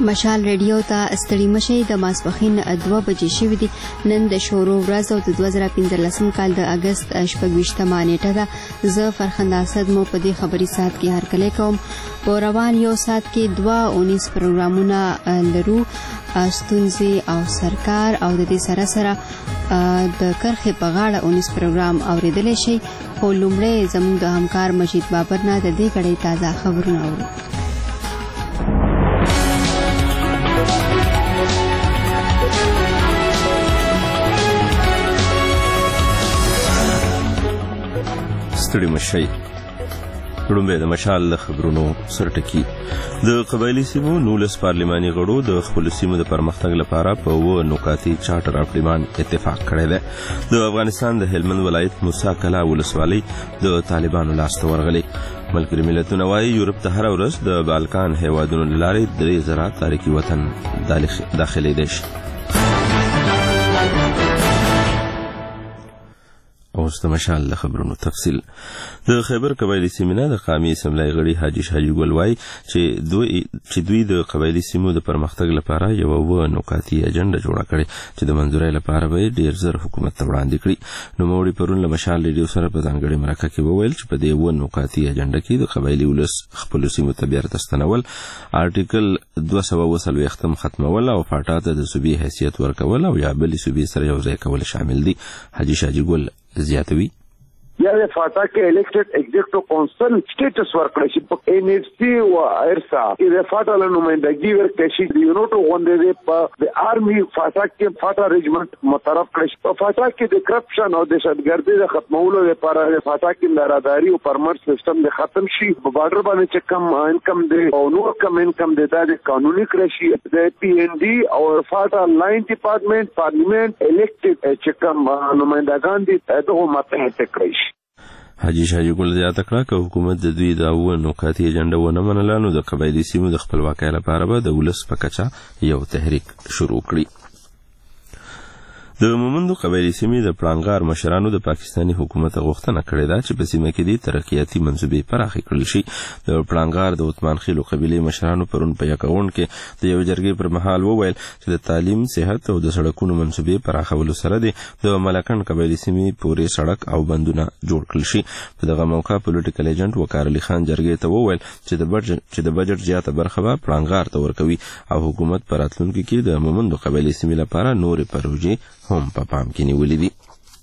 مشال ریډیو ته ستړي مشي د ماسپخین 2 بجې شوې دي. نن د شورو ورځ او د 2015 کال د اگست 28 نیټه ده. زه فرخنده اسد مو په دې خبري سات کې هرکلی کوم. په روان یو سات کې 2-19 پروګرامونه لرو، ستونزې او سرکار، او د دې سره سره د کرخې په غاړه 19 پروګرام اوریدلی شي. خو لومړی زموږ د همکار مجید بابر نه د دې غړي تازه خبرونه اورو. ستړي مشي ګړومبه د مشال خبرونو سرټکی. د قبایلی سیمو 19 پارلماني غړو د خپل سیمو د پرمختګ لپاره په نقاطي چارټر اف ډیماند اتفاق کړی دی. د افغانستان د هلمند ولایت موسی کلا ولسوالۍ د طالبانو لاسته ورغلې. ملګري ملتونه وايي یورپ ته هر ورځ د بالکان هیوادونو لارې 3000 تاریخي وطن داخلي دي. اوس د مشال خبرونو تفصیل. د خیبر قبایلی سیمه د قومي اسمبلی غړي حاجی شاجي ګل وايي چې دوی د قبایلی سیمو د پرمختګ لپاره یو نقاطي اجنډا جوړه کړې چې د منځورۍ لپاره به ډیر زر حکومت ته وړاندې کړي. نو موري پرون له مشال ریډیو سره په ځانګړي مرکه کې وویل چې په دې نقاطي اجنډا کې د قبایلی ولس خپل سیمو ته بیرته ستنول، آرټیکل 240 ختمول او فاټا ته د صوبې حیثیت ورکول او یا بل صوبې سره یو ځای کول شامل دي. حاجی شاجي ګل زیاتوي یا د فاټا کې الیکټډ ایگزیکټیو کونسل سټیټس ورکړی شي په ان ایچ سی او ارسا کې د فاټا له نمائندګي ورکړي شي. د یونټو غونډې په د آرمي فاټا کې فاټا ریجمنټ مترف کړی شي. په فاټا کې د کرپشن او د دهشتګردۍ د ختمولو لپاره د فاټا کې لاراداري او پرمټ سیستم د ختم شي. په بارډر باندې چې کم انکم دی او نو کم انکم دی دا د قانوني کړی شي. د پی ان ډي او فاټا لاین ډپارټمنټ پارلیمنت الیکټډ چې کم نمائندگان دي دغه متحد کړی شي. حاجی شاجي ګل زیاته کړه چې حکومت د دوی د نقاطي اجنډا ونه منله نو د قبایلی سیمو د خپلواکۍ لپاره به د ولس په کچه یو تحریک شروع کړي. د مومندو قبایلی سیمې د پړانګار مشرانو د پاکستاني حکومت غوښتنه کړې ده چې په سیمه کې د ترقیاتي منصوبې پراخې کړل شي. د پړانګار د عثمان خیلو قبیلې مشرانو پرون په یک غونډه کې د یو جرګې پر مهال وویل چې د تعلیم، صحت او د سړکونو منصوبې پراخولو سره د ملکن قبایلی سیمې پورې سړک او بندونه جوړ کړل شي. په دغه موقع پولیټیکل ایجنټ وقار علي خان جرګې ته وویل چې د بجټ زیاته برخه به پړانګار ته ورکوي او حکومت پر راتلونکي کې د مومندو قبایلی سیمې لپاره نورې پروژې هم په پام کې نیولې دي.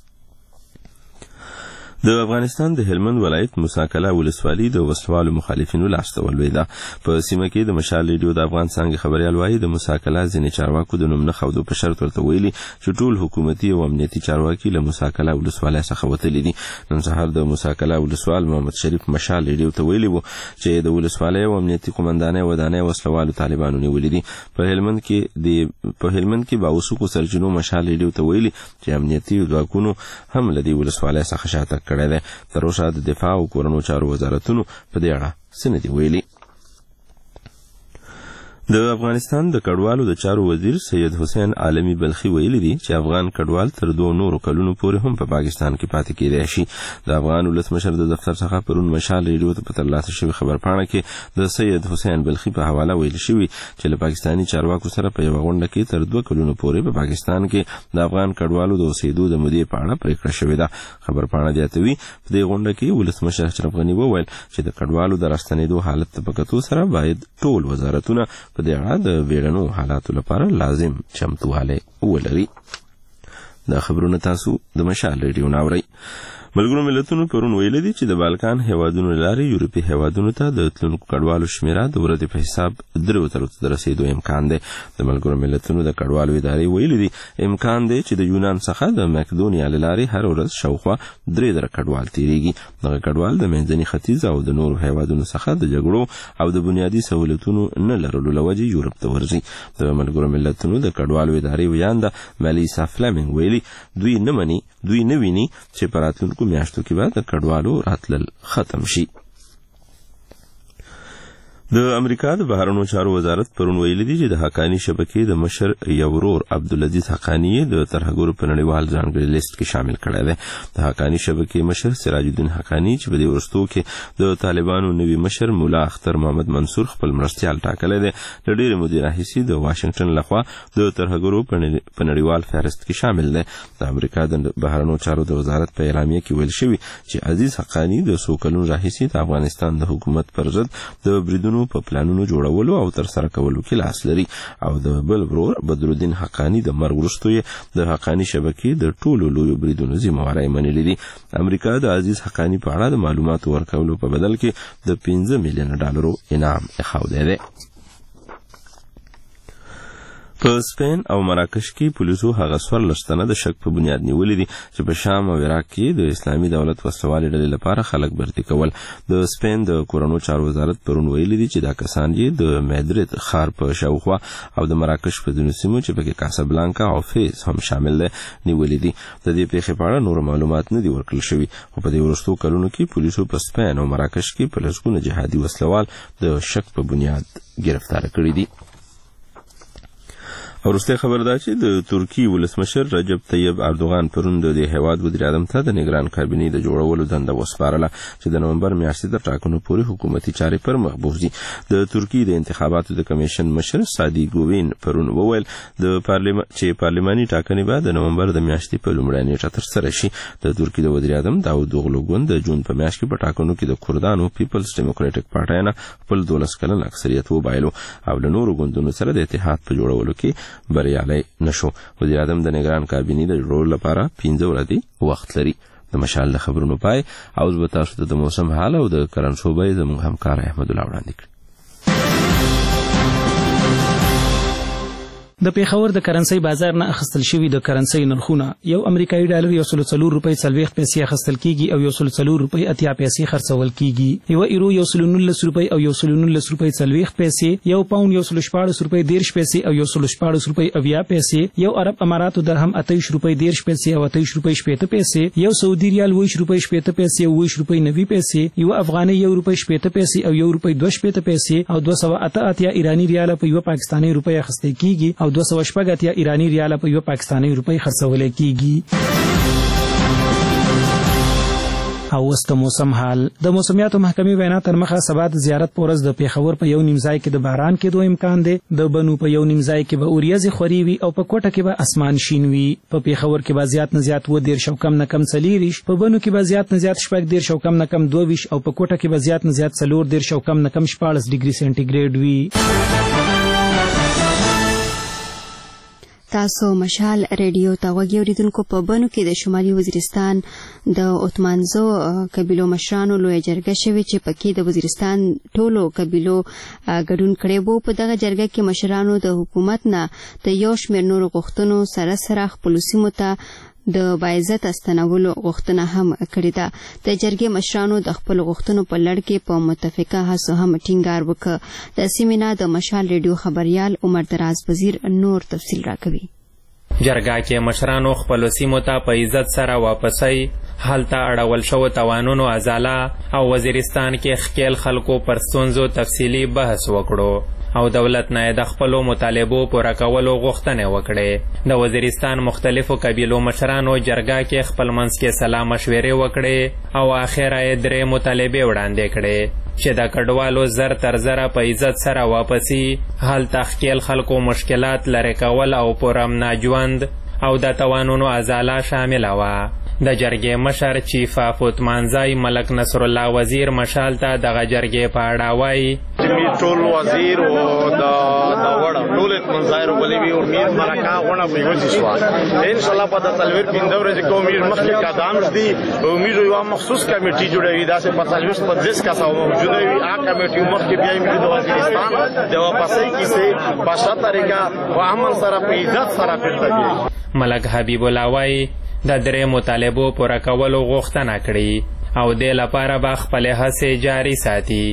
د افغانستان د هلمند ولایت موسی کلا ولسوالۍ د وسوالو مخالفینو لاسته ولوېده. په سیمه کې د مشال ریډیو د افغان څنګه خبريال وايي د موسی کلا ځینې چارواکو د نوم نه خودو په شرط ورته ویلي چې ټول حکومتي او امنیتي چارواکي له موسی کلا ولسوالۍ څخه وتلي دي. نن سهار د موسی کلا ولسوال محمد شریف مشال ریډیو ته ویلي وو چې د ولسوالۍ او امنیتي قومندانۍ ودانۍ وسلوالو طالبانو نیولې دي. په هلمند کې باوسوکو سرجنو مشال ریډیو ته ویلي چې امنیتي ځواکونو هم له دې ولسوالۍ څخه شاته کړی دی. تر اوسه د دفاع او کورنو چارو وزارتونو په دې اړه څه نه دي ویلي. د افغانستان د کډوالو د چارو وزیر سید حسین عالمی بلخی ویلي دي چې افغان کډوال تر 2 نورو کلونو پورې هم په پاکستان کې پاتې کېدای شي. د افغان ولسمشر د دفتر څخه پرون مشال ریډیو ته په ترلاسه شوی خبرپاڼه کې د سید حسین بلخی په حواله ویل شوی چې له پاکستاني چارواکو سره په یو غونډه کې تر 2 کلونو پورې په پاکستان کې د افغان کډوالو د اوسېدو د مودې په اړه پریکړه شوې ده. خبرپاڼه زیاتوي په دې غونډه کې ولسمشر اشرف غنی وویل چې د کډوالو د راستنېدو حالت په کتو سره باید ټول وزارتونه په دې اړه د بیړنو حالاتو لپاره لازم چمتووالی ولري. دا خبرونه تاسو د مشال ریډیو ناورئ. ملګرو ملتونو پرون ویل دي چې د بالکان هیوادونو لارې یورپي هیوادونو ته د تلونکو کډوالو شمیره د ورځې په حساب 3 ته رسیدو امکان دی. د ملګرو ملتونو د کډوالو ادارې ویل دي امکان دی چې د یونان څخه د مقدونیا لارې هر ورځ شاوخوا 3 کډوال تیریږي. دغه کډوال د منځني ختیځ او د نورو هیوادونو څخه د جګړو او د بنیادي سہولتونو نه لرلو لوجې یورپ ته ورځي. د ملګرو ملتونو د کډوالو ادارې ویانده ملیسا فلمنګ ویلي دوی نه ویني چې پراتلونکو میاشتو کې به د کډوالو راتلل ختم شي. د امریکا د بهرنیو چارو وزارت پرون ویلي دي چې د حقانی شبکې د مشر یو ورور عبدالعزیز حقانی د ترهګرو په نړیوال ځانګړي لیست کې شامل کړی دی. د حقانی شبکې مشر سراج الدین حقانی چې په دې وروستو کې د طالبانو نوي مشر مولا اختر محمد منصور خپل مرستیال ټاکلی دی، له ډېرې مودې راهیسې د واشنګټن لخوا د ترهګرو په نړیوال فهرست کې شامل دی. د امریکا د بهرنیو چارو د وزارت په اعلامیه کې ویل شوي چې عزیز حقانی د څو کلونو راهیسې د افغانستان د حکومت پر ضد د بریدونو په پلانونو جوړولو او تر سره کولو کې لاس لري، او د بل ورور بدرالدین حقانی د مرګ وروسته یې د حقانی شبکې د ټولو لویو بریدونو ذمہواري منلې دي. امریکا د عزیز حقانی په اړه د معلوماتو ورکولو په بدل کې د $15 میلیون انعام اخاوده دی. په سپین او مراکش کې پولیسو هغه 14 تنه د شک په بنیاد نیولې دي چې په شام او عراق کې د اسلامي دولت وسوالې ډلې لپاره خلک برتي کول. د سپین د کورونو چارو وزارت پرون ویلي دي چې دا کسان یې د میدرید ښار په شاوخوا او د مراکش په ځینو سیمو چې پکې کاسابلانکا او فیس هم شامل دي نیولې دي. د دې پیښې په اړه نور معلومات نه دي ورکړل شوي، خو په دې وروستو کلونو کې پولیسو په سپین او مراکش کې په لسګونه جهادي وسلوال د شک په بنیاد گرفتار کړي دي. وروسته خبر ده چې د ترکی ولسمشر رجب طیب اردوغان پرون د هیواد وزیر اعظم ته د نگران کابینې د جوړولو دنده وسپارله چې د نومبر میاشتې تر ټاکنو پورې حکومتي چارې پر مخ بوځي. د ترکی د انتخاباتو د کمیشن مشر سادی ګوین پرون وویل د پارلماني ټاکنې به د نومبر د میاشتې په لومړۍ نیټه ترسره شي. د ترکی د وزیر اعظم داود اوغلو ګوند د جون په میاشت کې په ټاکنو کې د کردانو پیپلز ډیموکراټک پارټۍ نه خپل 12 کلن اکثریت وبایلو او له نورو ګوندونو سره د اتحاد په جوړولو کې بریالی نشو. وزیر اعظم د نگران کابینې د جوړولو لپاره 15 ورځې وخت لري. د مشال د خبرونو پای او زه به تاسو ته د موسم حال او د کرنسوبې زموږ همکار احمد الله وړاندې کړم. د پیښور د کرنسي بازار نه اخیستل شوی د کرنسي نرخونه یو امریکایي ډالر 104 روپۍ 40 پیسې اخیستل کیږي او 104 روپۍ 80 پیسې خرڅول کیږي. یو ایرو 119 روپۍ او 119 روپۍ 40 پیسې، یو پاوند 114 روپۍ 10 پیسې او 114 روپۍ 80 پیسې، یو عرب اماراتو درهم 28 روپۍ 10 پیسې او 28 روپۍ 70 پیسې، یو سعودي ریال 20 روپۍ 70 پیسې او 20 روپۍ 90 پیسې، یو افغاني 1 روپۍ 70 پیسې او 1 روپۍ 2 پیسې او 288 ایرانی ریال په یو پاکستاني روپۍ اخیستل کیږي او 280 ایرانی ریال په یو پاکستاني روپۍ خرڅول کیږي. او وست موسم حال. د موسمیاتو محکمې وینا تر مخه سبا د زیارت پورز د پیښور په یو نیمځای کې د باران کېدو امکان دی، د بنو په یو نیمځای کې به اوریځ خوري وي او په کوټه کې به اسمان شین وي. په پیښور کې به زیات نه زیات 10 او کم نه کم 40، په بنو کې به زیات نه زیات 10 او کم نه کم 22 او په کوټه کې به زیات نه زیات 14 او کم نه کم 14 ډیګري سنټیګریډ وي. تاسو مشال ریډیو ته غوږی اوریدونکو. په بنو کې د شمالي وزیرستان د اوتمانزو قبیلو مشرانو لوی جرګه شوې چې پکې د وزیرستان ټولو قبیلو ګډون کړی وو. په دغه جرګه کې مشرانو د حکومت نه د یو شمېر نورو غوښتنو سره خپلو سیمو ته د باعزت استنولو غوښتنه هم کړې ده. د جرګې مشرانو د خپل غوښتنو په لړ کې په متفقه هڅو هم ټینګار وکړ. د سیمې نه د مشال ریډیو خبریال عمر دراز وزیر نور تفصیل راکوي. جرګه کې مشرانو خپل سیمو ته په عزت سره واپسي، هلته اړول شو توانونو ازاله او وزیرستان کې خپل خلکو پر ستونزو تفصیلی بحث وکړو او دولت نه د خپل مطالبو پوره کولو غوښتنه وکړه. د وزیرستان مختلفو قبیلو مشرانو جرګه کې خپل منځ کې سلا مشورې وکړې او اخیرا یې 3 مطالبه وړاندې کړې چې د کډوالو زر تر زره په عزت سره واپسی، حل تخکیل خلکو مشکلات لری کول او پرم ناجوند او د توانونو ازاله شامل و. د جرګې مشر چیف فوتمانزای ملک نصر الله وزیر مشال ته دغه جرګې په اړه وایي ټول وزیر او د وړ ټول منځایرو ولوي او میر مرکا غونه په یوځي شو ان شاء الله په د تلویر پیندور چې کومیر مخکې قدم دي او میر یو مخصوص کمیټي جوړوي دا چې په تلویر په 10 کسه موجوده وي. هغه کمیټي مخکې بیا میر د وزیرستان د واپسۍ کیسه په شته طریقه او عمل سره په عزت سره پیل. ملک حبیب الله وایي د 3 مطالبو پوره کولو غوښتنه کړې او د لپاره به خپل هڅې جاری ساتي. که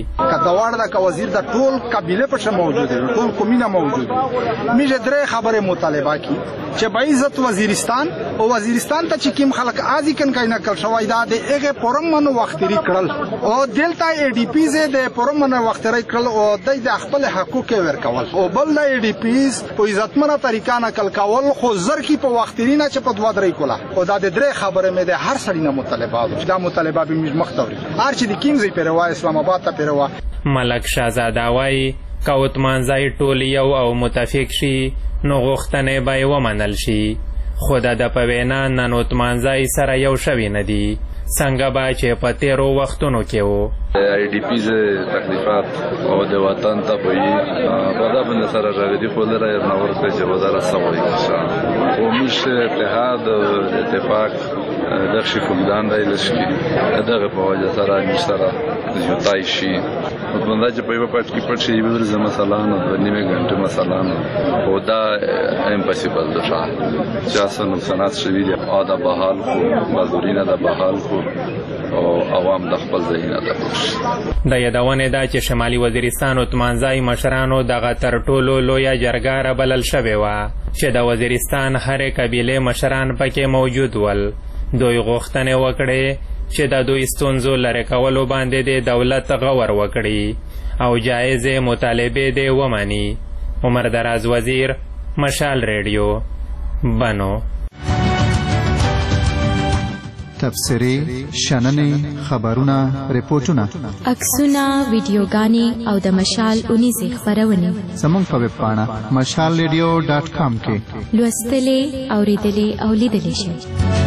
دوار دا که وزیر دا ټول قبیله پشه موجود دی، ټول قومونه موجود دی. میشه درې خبره مطالبه کی چې به عزت وزیرستان او وزیرستان ته چې کوم خلک ازي کن کای نقل شوی دا د هغه پرمنو وختری کړل او دلته ای ډی پی زه د پرمنو وختری کړل او د خپل حقوق ورکول او بل د ای ډی پی په عزتمنه طریقه نقل کول خو زر کی په وختری نه چې په دوه درې کوله او دا د درې خبره مې د هر سړی نه مطالبه دا مطالبه به موږ مختوري هر چې د کینګز پیروا اسلام آباد ته پیروا. ملک شاهزاده وايي کوت منځای ټول یو او متفق شي نو غوښتنې به ومنل شي، خو د په وینا نن اوتمانځای سره یو شوي نه دي څنګه به چې په تیرو وختونو کې وو. ای ډی پی تکلیفات او د وطن ته په دا باندې سره راغلي خو لري نو ورته چې وزاره سموي او مش اتحاد اتفاق د شکوندان دی لشي دغه په وجه سره مشترا جوړای شي مطلب چې په یو پټ کې پټ شي ورزه مثلا د نیمه غنټه مثلا او دا امپوسیبل ده چې اصلا نقصانات شوي دي او دا بحال خو مزدورینه دا بحال خو او عوام د خپل ځای نه د یادونه ده چې شمالي وزیرستان اوتمانځای مشرانو دغه تر ټولو لویه جرګه بلل شوې وه چې د وزیرستان هرې قبیلې مشران پکې موجود ول. دوی غوښتنې وکړې چې د دوی ستونزو لرې کولو باندې د دولت غور وکړي او جایزې مطالبې دې ومني. عمر دراز وزیر، مشال ریډیو، بنو. تبصرې، شننې، خبرونه، رپورټونه، عکسونه، ویډیوګانې او د مشال اونیزې خپرونې زموږ په ویب پاڼه mashalradio.com کې لوستلې، اورېدلې او لیدلې شئ.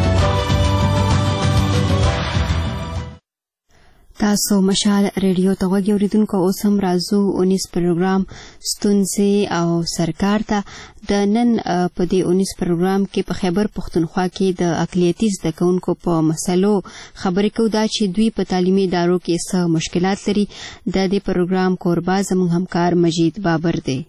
تاسو مشال ریډیو ته غوږی اوریدونکو اوس هم راځو 19 پروګرام ستونزې او سرکار ته. د نن په دې 19 پروګرام کې په خیبر پښتونخوا کې د اقلیتي زده کوونکو په مسلو خبرې کوو دا چې دوی په تعلیمي ادارو کې څه مشکلات لري. د دې پروګرام کوربه زموږ همکار مجید بابر دی.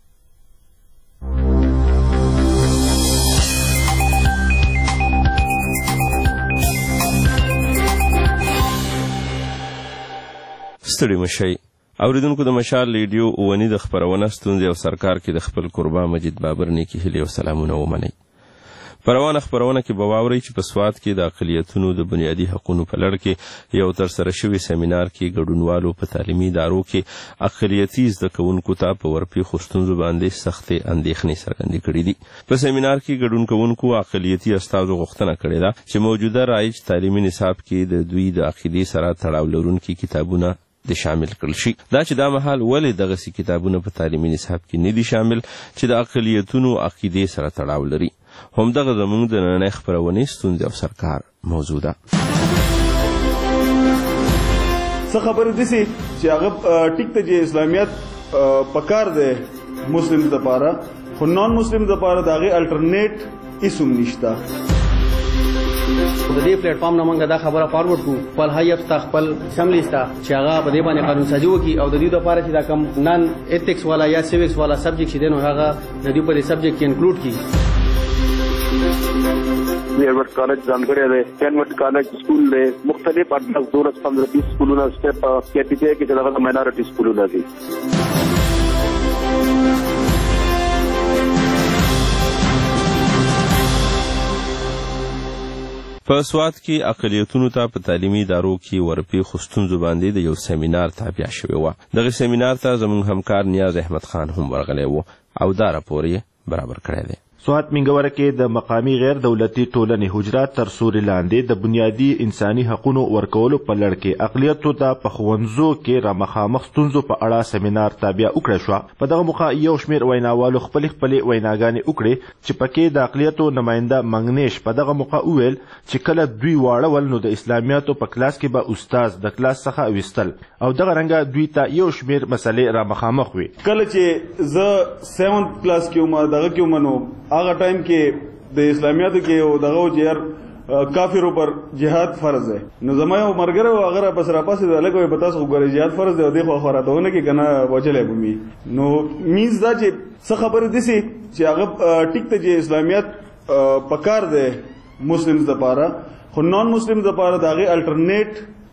ستړي مشئ اوریدونکو د مشال ریډیو اونی د خبرونه ستونزې او سرکار کې د خپل قربا مجید بابر نیکی هلي او سلامونه ومنئ. پروانه خبرونه کې به واورئ چې په سوات کې د اقلیتونو د بنیادي حقوقو په لړ کې یو ترسره شوی سیمینار کې ګډونوالو په تعلیمي ادارو کې اقلیتي زده کوونکو ته په ورپېښو ستونزو باندې سختې اندېښنې څرګندې کړې دي. په سیمینار کې ګډون کوونکو اقلیتي استازو غوښتنه کړې ده چې موجوده رایج تعلیمي نصاب کې د دوی د عقیدې سره تړاو لرونکي کتابونه د شامل کړل شي. دا چې دا مهال ولې دغسې کتابونه په تعلیمي نصاب کې نه دي شامل چې د اقلیتونو عقیدې سره تړاو لري. همدغه زموږ د نننۍ خپرونې ستونزې او سرکار موضوع ده. څه خبرې داسې چې هغه ټیک ته چې اسلامیت پکار دی مسلم دپاره خو نان مسلم دپاره د هغې الټرنیټ هېڅ هم نشته. د دې پلیټ فارم نه موږ دا خبره فارورډ کړو خپل هیئت ته خپل اسمبلی ته چې هغه په دې باندې قانون سازي وکړي او د دې لپاره چې دا کوم نن ایتکس والا یا سیوکس والا سبجیکټ چې دی نو هغه د دې په دې سبجیکټ کې انکلوډ کړي. ایرورډ کالج ځانګړی دی، کینورډ کالج سکول دی، مختلف 18 12 15 20 سکولونه سټیپ کېټیګري کې چې دغه ماینورټي سکولونه دي. په سوات کې اقلیتونو ته په تعلیمي ادارو کې ورپېښو ستونزو باندې د یو سیمینار تابع شوی و. دغه سیمینار ته زموږ همکار نیاز احمد خان هم ورغلی و او دا راپور یې برابر کړی دی. سوات منګوره کې د مقامی غیر دولتي ټولنې حجرات تر سوري لاندې د بنیادي انساني حقوقو ورکولو په لړ کې اقلیتو ته په ښوونځو کې را مخامخ ستونزو په اړه سیمینار تابع وکړه شو. په دغه موخه یو شمېر ویناوالو خپلې ویناګانې وکړې چې پکې د اقلیتو نماینده منګنیش په دغه موخه وویل چې کله دوی واړول نو د اسلامیاتو په کلاس کې به استاد د کلاس څخه ویستل او دغه رنګه دوی ته یو شمېر مسلې را مخامخ وي. کله چې زه 7th کلاس کې وم دغه کې ومنو هغه ټایم کې د اسلامیاتو کې او دغه چې یار کافرو پر جهاد فرض دی نو زما یو ملګری و هغه راپسې راپاسې لږ وایي په تاسو خو ګورئ جهاد فرض دی او دې خوا خوراتونه کې که نه وجلی به مي نو مینز دا چې څه خبرې داسې چې هغه ټیک ته چې اسلامیت پکار دی مسلمز دپاره خو نان مسلمز دپاره د هغې الټرنیټ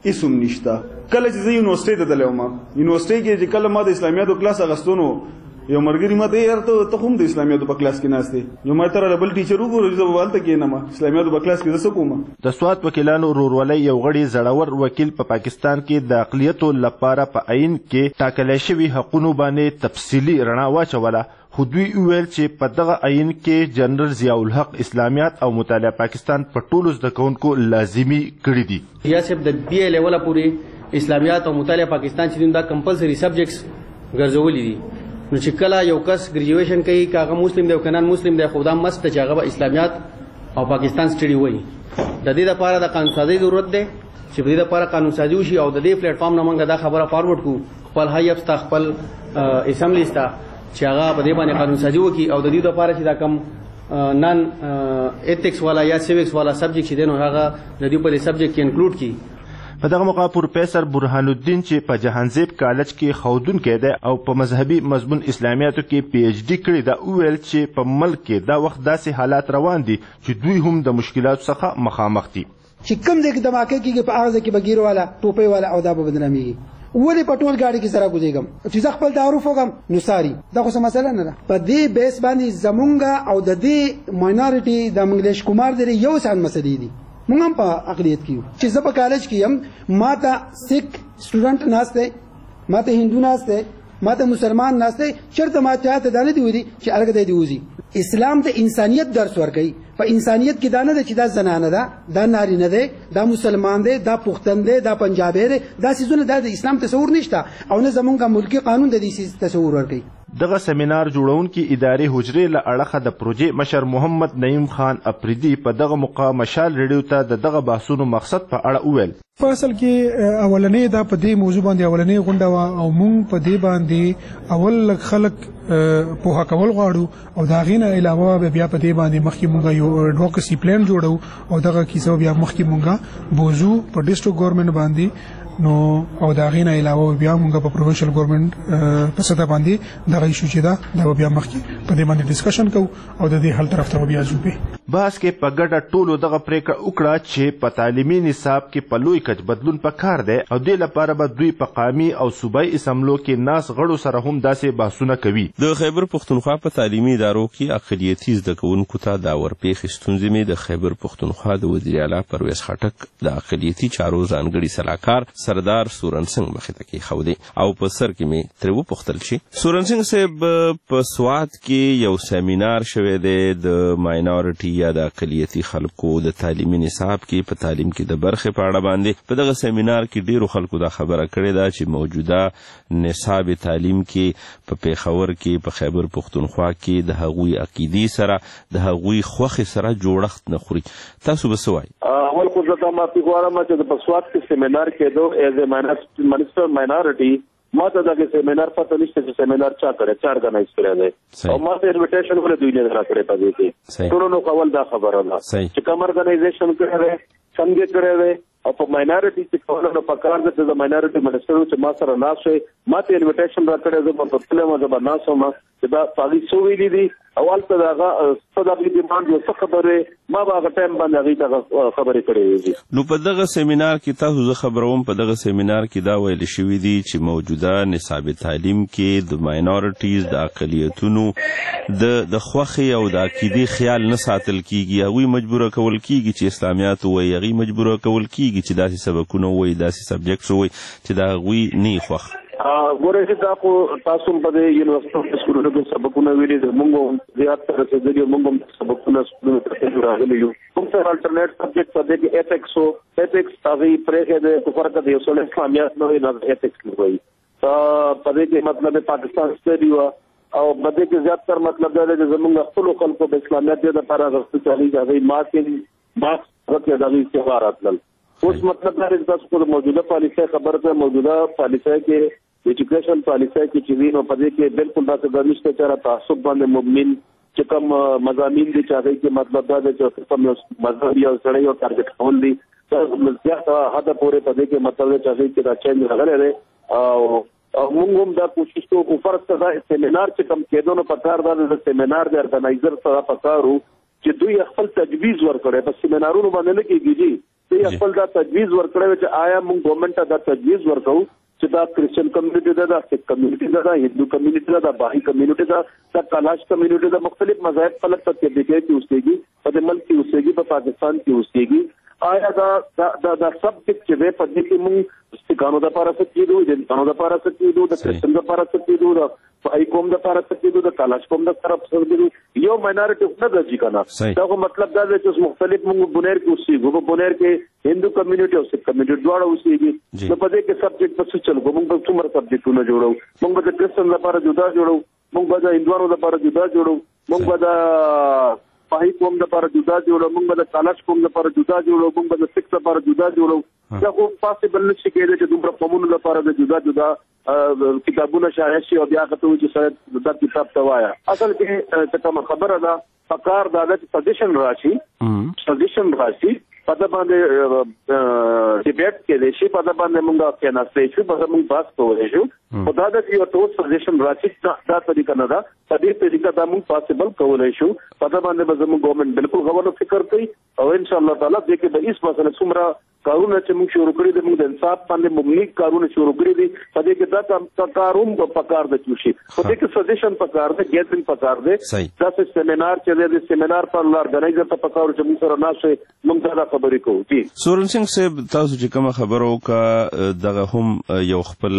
اسم نشته. کله چې زه یونیورسيټي ته تلم یونیورسيټي کې چې کله ما د اسلامیاتو کلاس اغستونو یو مرګري ماته یې ته هم د اسلامیاتو په کلاس کې ناشته یو ما تر بل ټیچر وګورم چې والته کې نه ما اسلامیاتو په کلاس کې زه کوم. د سواد وکیلانو رورولۍ یو غړي زړور وکیل په پاکستان کې د اقلیتو لپاره په عین کې ټاکل شوی حقوقو باندې تفصیلی رڼا واچوله. خو دوی ویل چې په دغه عین کې جنرال ضیاء الحق اسلامیات او مطالعه پاکستان په ټولو زده کوونکو لازمي کړی دي. یا صرف د بی ای لیول پورې اسلامیات او مطالعه پاکستان چې دا کمپلسري سبجیکټس ګرځولي دي. نو چې کله یو کس ګریجویشن کوي کاغه مسلم دی او کنان مسلم دی خو دا مست چې هغه اسلامیات او پاکستان سټډي وایي. د دې لپاره د قانون سازي ضرورت دی چې په دې لپاره قانون سازي وشي او د دې پلیټ فارم نه موږ دا خبره فارورډ کو خپل هاي افتا خپل اسمبلی ستا چې هغه په دې باندې قانون سازي وکي او د دې لپاره چې دا کم نن ایتھکس والا یا سیوکس والا سبجیکټ چې دینو هغه د دې په سبجیکټ کې انکلوډ کی. په دغه موقع پروفیسور برهان الدین چې په جهانزیب کالج کې خودونکی دی او په مذهبي مضمون اسلامیاتو کې پی ایچ ډي کړی دا وویل چې په ملک کې دا وخت داسې حالات روان دي چې دوی هم د مشکلاتو څخه مخامخ دي. چې کوم ځای کې دماکه کېږي په هغه ځای کې بګیر والا ټوپۍ والا او دا به بدنامېږي. ولې په ټول ګاډي کې سره ګوزېږم چې زه خپل تعارف وکړم نو ساري دا خو څه مسله نه ده. په دې بیس باندې زمونږ او د دې ماینورټي د منګلیش کمار درې یو شان مسلې دي. موږ هم په اقلیت کې یو چې زه په کالج کې یم ما ته سیک سټوډنټ ناسته ما ته هندو ناسته ما ته مسلمان ناسته چېرته ما چاته دا نه دي ویلي چې الګ دی وځي. اسلام د انسانیت درس ورکوي. په انسانیت کې دا نه ده چې دا زنانه ده دا نارینه دی دا مسلمان دی دا پښتون دی دا پنجابی دی دا څیزونه دا د اسلام تصور نشته او نه زمونږ ملکي قانون د دې تصور ورکوي. دغه سیمینار جوړونکي ادارې حجرې له اړخه د پروژې مشر محمد نعیم خان افریدي په دغه موقع مشال ریډیو ته د دغه بحثونو مقصد په اړه وویل. په اصل کې اولنې دا په دې موضوع باندې اولنې غونډه وه او موږ په دې باندې اول خلک پوهه کول غواړو او د هغې نه علاوه بیا په دې باندې مخکې موږ یو اډوکسي پلان جوړو او دغه کیسه بیا مخکې موږ بوزو په ډسټرکټ ګورنمنت باندې نو او دا غینه علاوه بیا موږ په پروینشل ګورنمنت په سطح باندې دا ایشو چې دا بیا مخکې په دې باندې ډسکشن کوو او د دې حل طرف ته بیا ځو. بحث کې په ګډه ټولو دغه پریکړه وکړه چې په تعلیمي نصاب کې په لوی کچ بدلون پکار دی او دې لپاره به دوی په قومي او صوبایي اسمبلو کې ناس غړو سره هم داسې بحثونه کوي. د خیبر پښتونخوا په تعلیمي ادارو کې اقلیتي زده کوونکو ته دا ورپېښې ستونزې مې د خیبر پښتونخوا د وزیر اعلی پرویز خټک د اقلیتي چارو ځانګړي سلاکار سردار سورنسنګ مخې ته کېښودې او په سر کې مې ترې وپوښتل چې سورنسنګ صاحب په سوات کې یو سیمینار شوی دی د ماینورټي یا د اقلیتي خلکو د تعلیمي نصاب کې په تعلیم کې د برخې په اړه باندې په دغه سیمینار کې ډیرو خلکو دا خبره کړې ده چې موجوده نصاب تعلیم کې په پیښور کې په خیبر پښتونخوا کې د هغوی عقیدې سره د هغوی خوښې سره جوړښت نه خوري. تاسو به څه وایئ؟ اول خو زه دا معافي غواړم چې د سوات کې سیمینار کېدو ایز ا منسټر ماینورټي ما ته دغه سیمینار پته نشته چې سیمینار چا کړی 4 غنایز کړی دی او ما ته انویټیشن ولې دوی نه راکړی په دې کې ټولو نو کول دا خبره ده چې کوم ارګنایزیشن کړی دی څنګه کړی دی او په ماینورټي چې کول نو په کار د ماینورټي منسټر چې ما سره ناس وي ما ته انویټیشن راکړی زه په خپل ما زبر ناس وم چې دا پاغي سو ویلي دي اول ته دا صدقې ډیماند یو څه خبره ما به ټایم باندې هغه خبرې کړې دي. نو په دغه سیمینار کې تاسو زه خبروم په دغه سیمینار کې دا ویل شوی دی چې موجوده نصاب تعلیم کې د ماینورټیز د اقلیتونو د خوښې او د عقیدې خیال نه ساتل کیږي هغوی مجبوره کول کیږي چې اسلامیات وایي هغوی مجبوره کول کیږي چې داسې سبقونه وایي داسې سبجیکټس وایي چې د هغوی نه خوښ. ګوره چې دا خو تاسو په دې یونیورسيټي کې سکولونو کې سبقونه ویلي دي موږ زیات تر رسېدلي موږ سبقونه سکولونو ته راغلي یو کوم څه الټرنیټ سبجیکټ څه دي ایتھکس هغه پرېږه د فرق د اصول اسلامیات نو نه ایتھکس وایي په دې کې مطلب پاکستان سټډي وا او په دې کې زیات تر مطلب دا دی چې زموږ خپل خلکو د اسلامیات د لپاره غوښتل چالي هغه ما ورته دغه استعمارات لل اوس مطلب دا دی چې تاسو موجوده پالیسي خبره ده موجوده پالیسي کې ایجوکیشن پالیسي کې چې وینو په دې کې بالکل دا نشته چې تعصب باندې مؤمن چې کوم مضامین دي چې هغه کې مطلب دا دی چې کوم مذهب یا سړی او ټارګټ کول دي زیات حد پورې په دې کې مطلب چې هغه کې دا چینج راغلی دی او موږ هم دا کوشش کوو فرض ته دا سیمینار چې کوم کېدو نو په کار دا د سیمینار د ارګنایزر سره په کار وو چې دوی خپل تجویز ورکړي په سیمینارونو باندې نه کېږي هغه خپل دا تجویز ورکړی چې آیا موږ ګورنمنت ته دا تجویز ورکو چې دا کرسچن کمیونټي دا سکھ کمیونټي دا هندو کمیونټي دا باهی کمیونټي دا کلاش کمیونټي دا مختلف مذاهب خلک په دې کې اوسېږي په ملک کې اوسېږي په پاکستان کې اوسېږي آیا دا سبجیکټ چې په دې کې موږ سکانو د لپاره څه کېدو د انسانو د لپاره څه کېدو د کرسچن د لپاره څه کېدو د باهی قوم د لپاره څه کېدو د کلاش قوم د لپاره څه کېدو یو ماینورټي نه درځي کنه دا مطلب دا دی چې مختلف موږ بنیر کې اوسېږو په بنیر کې هندو کمیونټي او سکھ کمیونټي دواړه اوسېږي نو په دې کې سبجیکټ په څه چل کوو موږ به څومره سبجیکټونه جوړو موږ به د کرسچن لپاره جدا جوړو موږ به د هندوانو لپاره جدا جوړو موږ به د باهی قوم د لپاره جدا جوړو موږ به د کلاش قوم لپاره جدا جوړو موږ به د سکھ لپاره جدا جوړو دا خو پاسبل نشي کېدای چې دومره قومونو لپاره د جدا جدا کتابونه شایع شي او بیا کته چې شاید دا کتاب ته وایا اصل کې کوم خبره ده فقار دا د سجیشن راشي پته باندې ډیبیټ کې دي شي پته باندې موږ کې ناشې شو په موږ باس کوو شو خدا دې یو ټول سجیشن راشي دا طریقه نه ده په دې طریقه دا موږ پاسبل کوو شو پته باندې به موږ ګورنمنت بالکل غوړو فکر کوي او ان شاء الله تعالی دې کې به هیڅ مسله څومره کارونه چې موږ شروع کړی دي موږ د انصاف باندې مبني کارونه شروع کړی دي په دې کې دا کاروم په کار د چوشي په دې کې سجیشن په کار ده ګیدرینګ په کار ده دا سیمینار چې د سیمینار پر ارګنایزر ته په کار چې موږ سره ناشه موږ دا خبرې کوو جی سورن سنگ صاحب تاسو چې کوم خبرو کا دغه هم یو خپل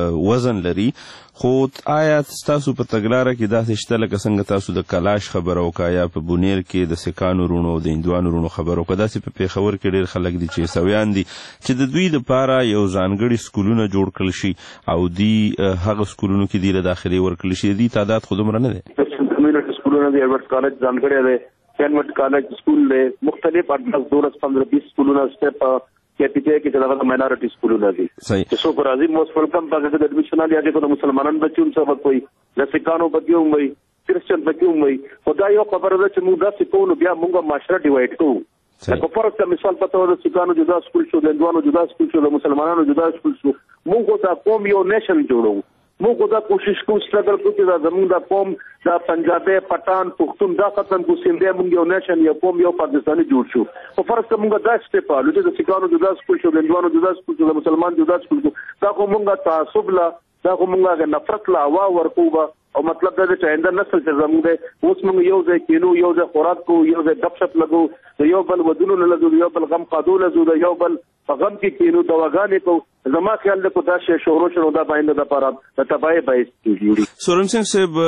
وزن لري خو آیا تاسو په تګلارې کې داسې شته لکه څنګه تاسو د کلاش خبرو کا یا په بونیر کې د سکانو رونو د هندوانو رونو خبرو کا داسې په پیښور کې ډېر خلک دي چې سویان دي چې د دوی لپاره یو ځانګړي سکولونه جوړ کړل شي او دی هغه سکولونو کې دی داخلي ورکړل شي دي تعداد خو دومره نه دی کمیونټي سکولونه دی ایڈورټ کالج ځانګړي دی کینوټ کالج سکول دی مختلف 18 12 15 20 سکولونه سټپ کېپیټه کې چې دا ماینورټي سکولونه دي چې څو پر راځي موږ ویلکم پاګه د اډمیشن لري چې کوم مسلمانان بچو سبق کوي د سکانو بچو وي کرسچن بچو وي خدای یو خبره ده چې موږ دا سکول بیا موږ معاشره ډیوایډ کوو لکه فرض ته مثال پته و د سکانو جدا سکول شو د هندوانو جدا سکول شو د مسلمانانو جدا سکول شو موږ دا قوم یو نیشن جوړو موږ دا کوشش کوو سټرګل کوو چې دا زموږ دا قوم دا پنجابي پټان پښتون دا ختم کو سیندیا موږ یو نیشن یو قوم یو پاکستاني جوړ شو او فرض ته موږ دا سټپ آلو چې د سکانو جدا سکول شو د هندوانو جدا سکول شو د مسلمان جدا سکول شو دا خو موږ تعصب لا دا خو موږ نفرت لا وا ورکوبه او مطلب دا چې آینده نسل چې زموږ دی اوس موږ یو ځای کینو یو ځای خوراک کو یو ځای غپ شپ لګو یو بل ودونو نه لګو یو بل غم قادو لګو یو بل په غم کې کینو دواګانې کو زما خیال ده په دا شی شورو شنو دا باندې د لپاره د تبای باعث کیږي سورن سنگ صاحب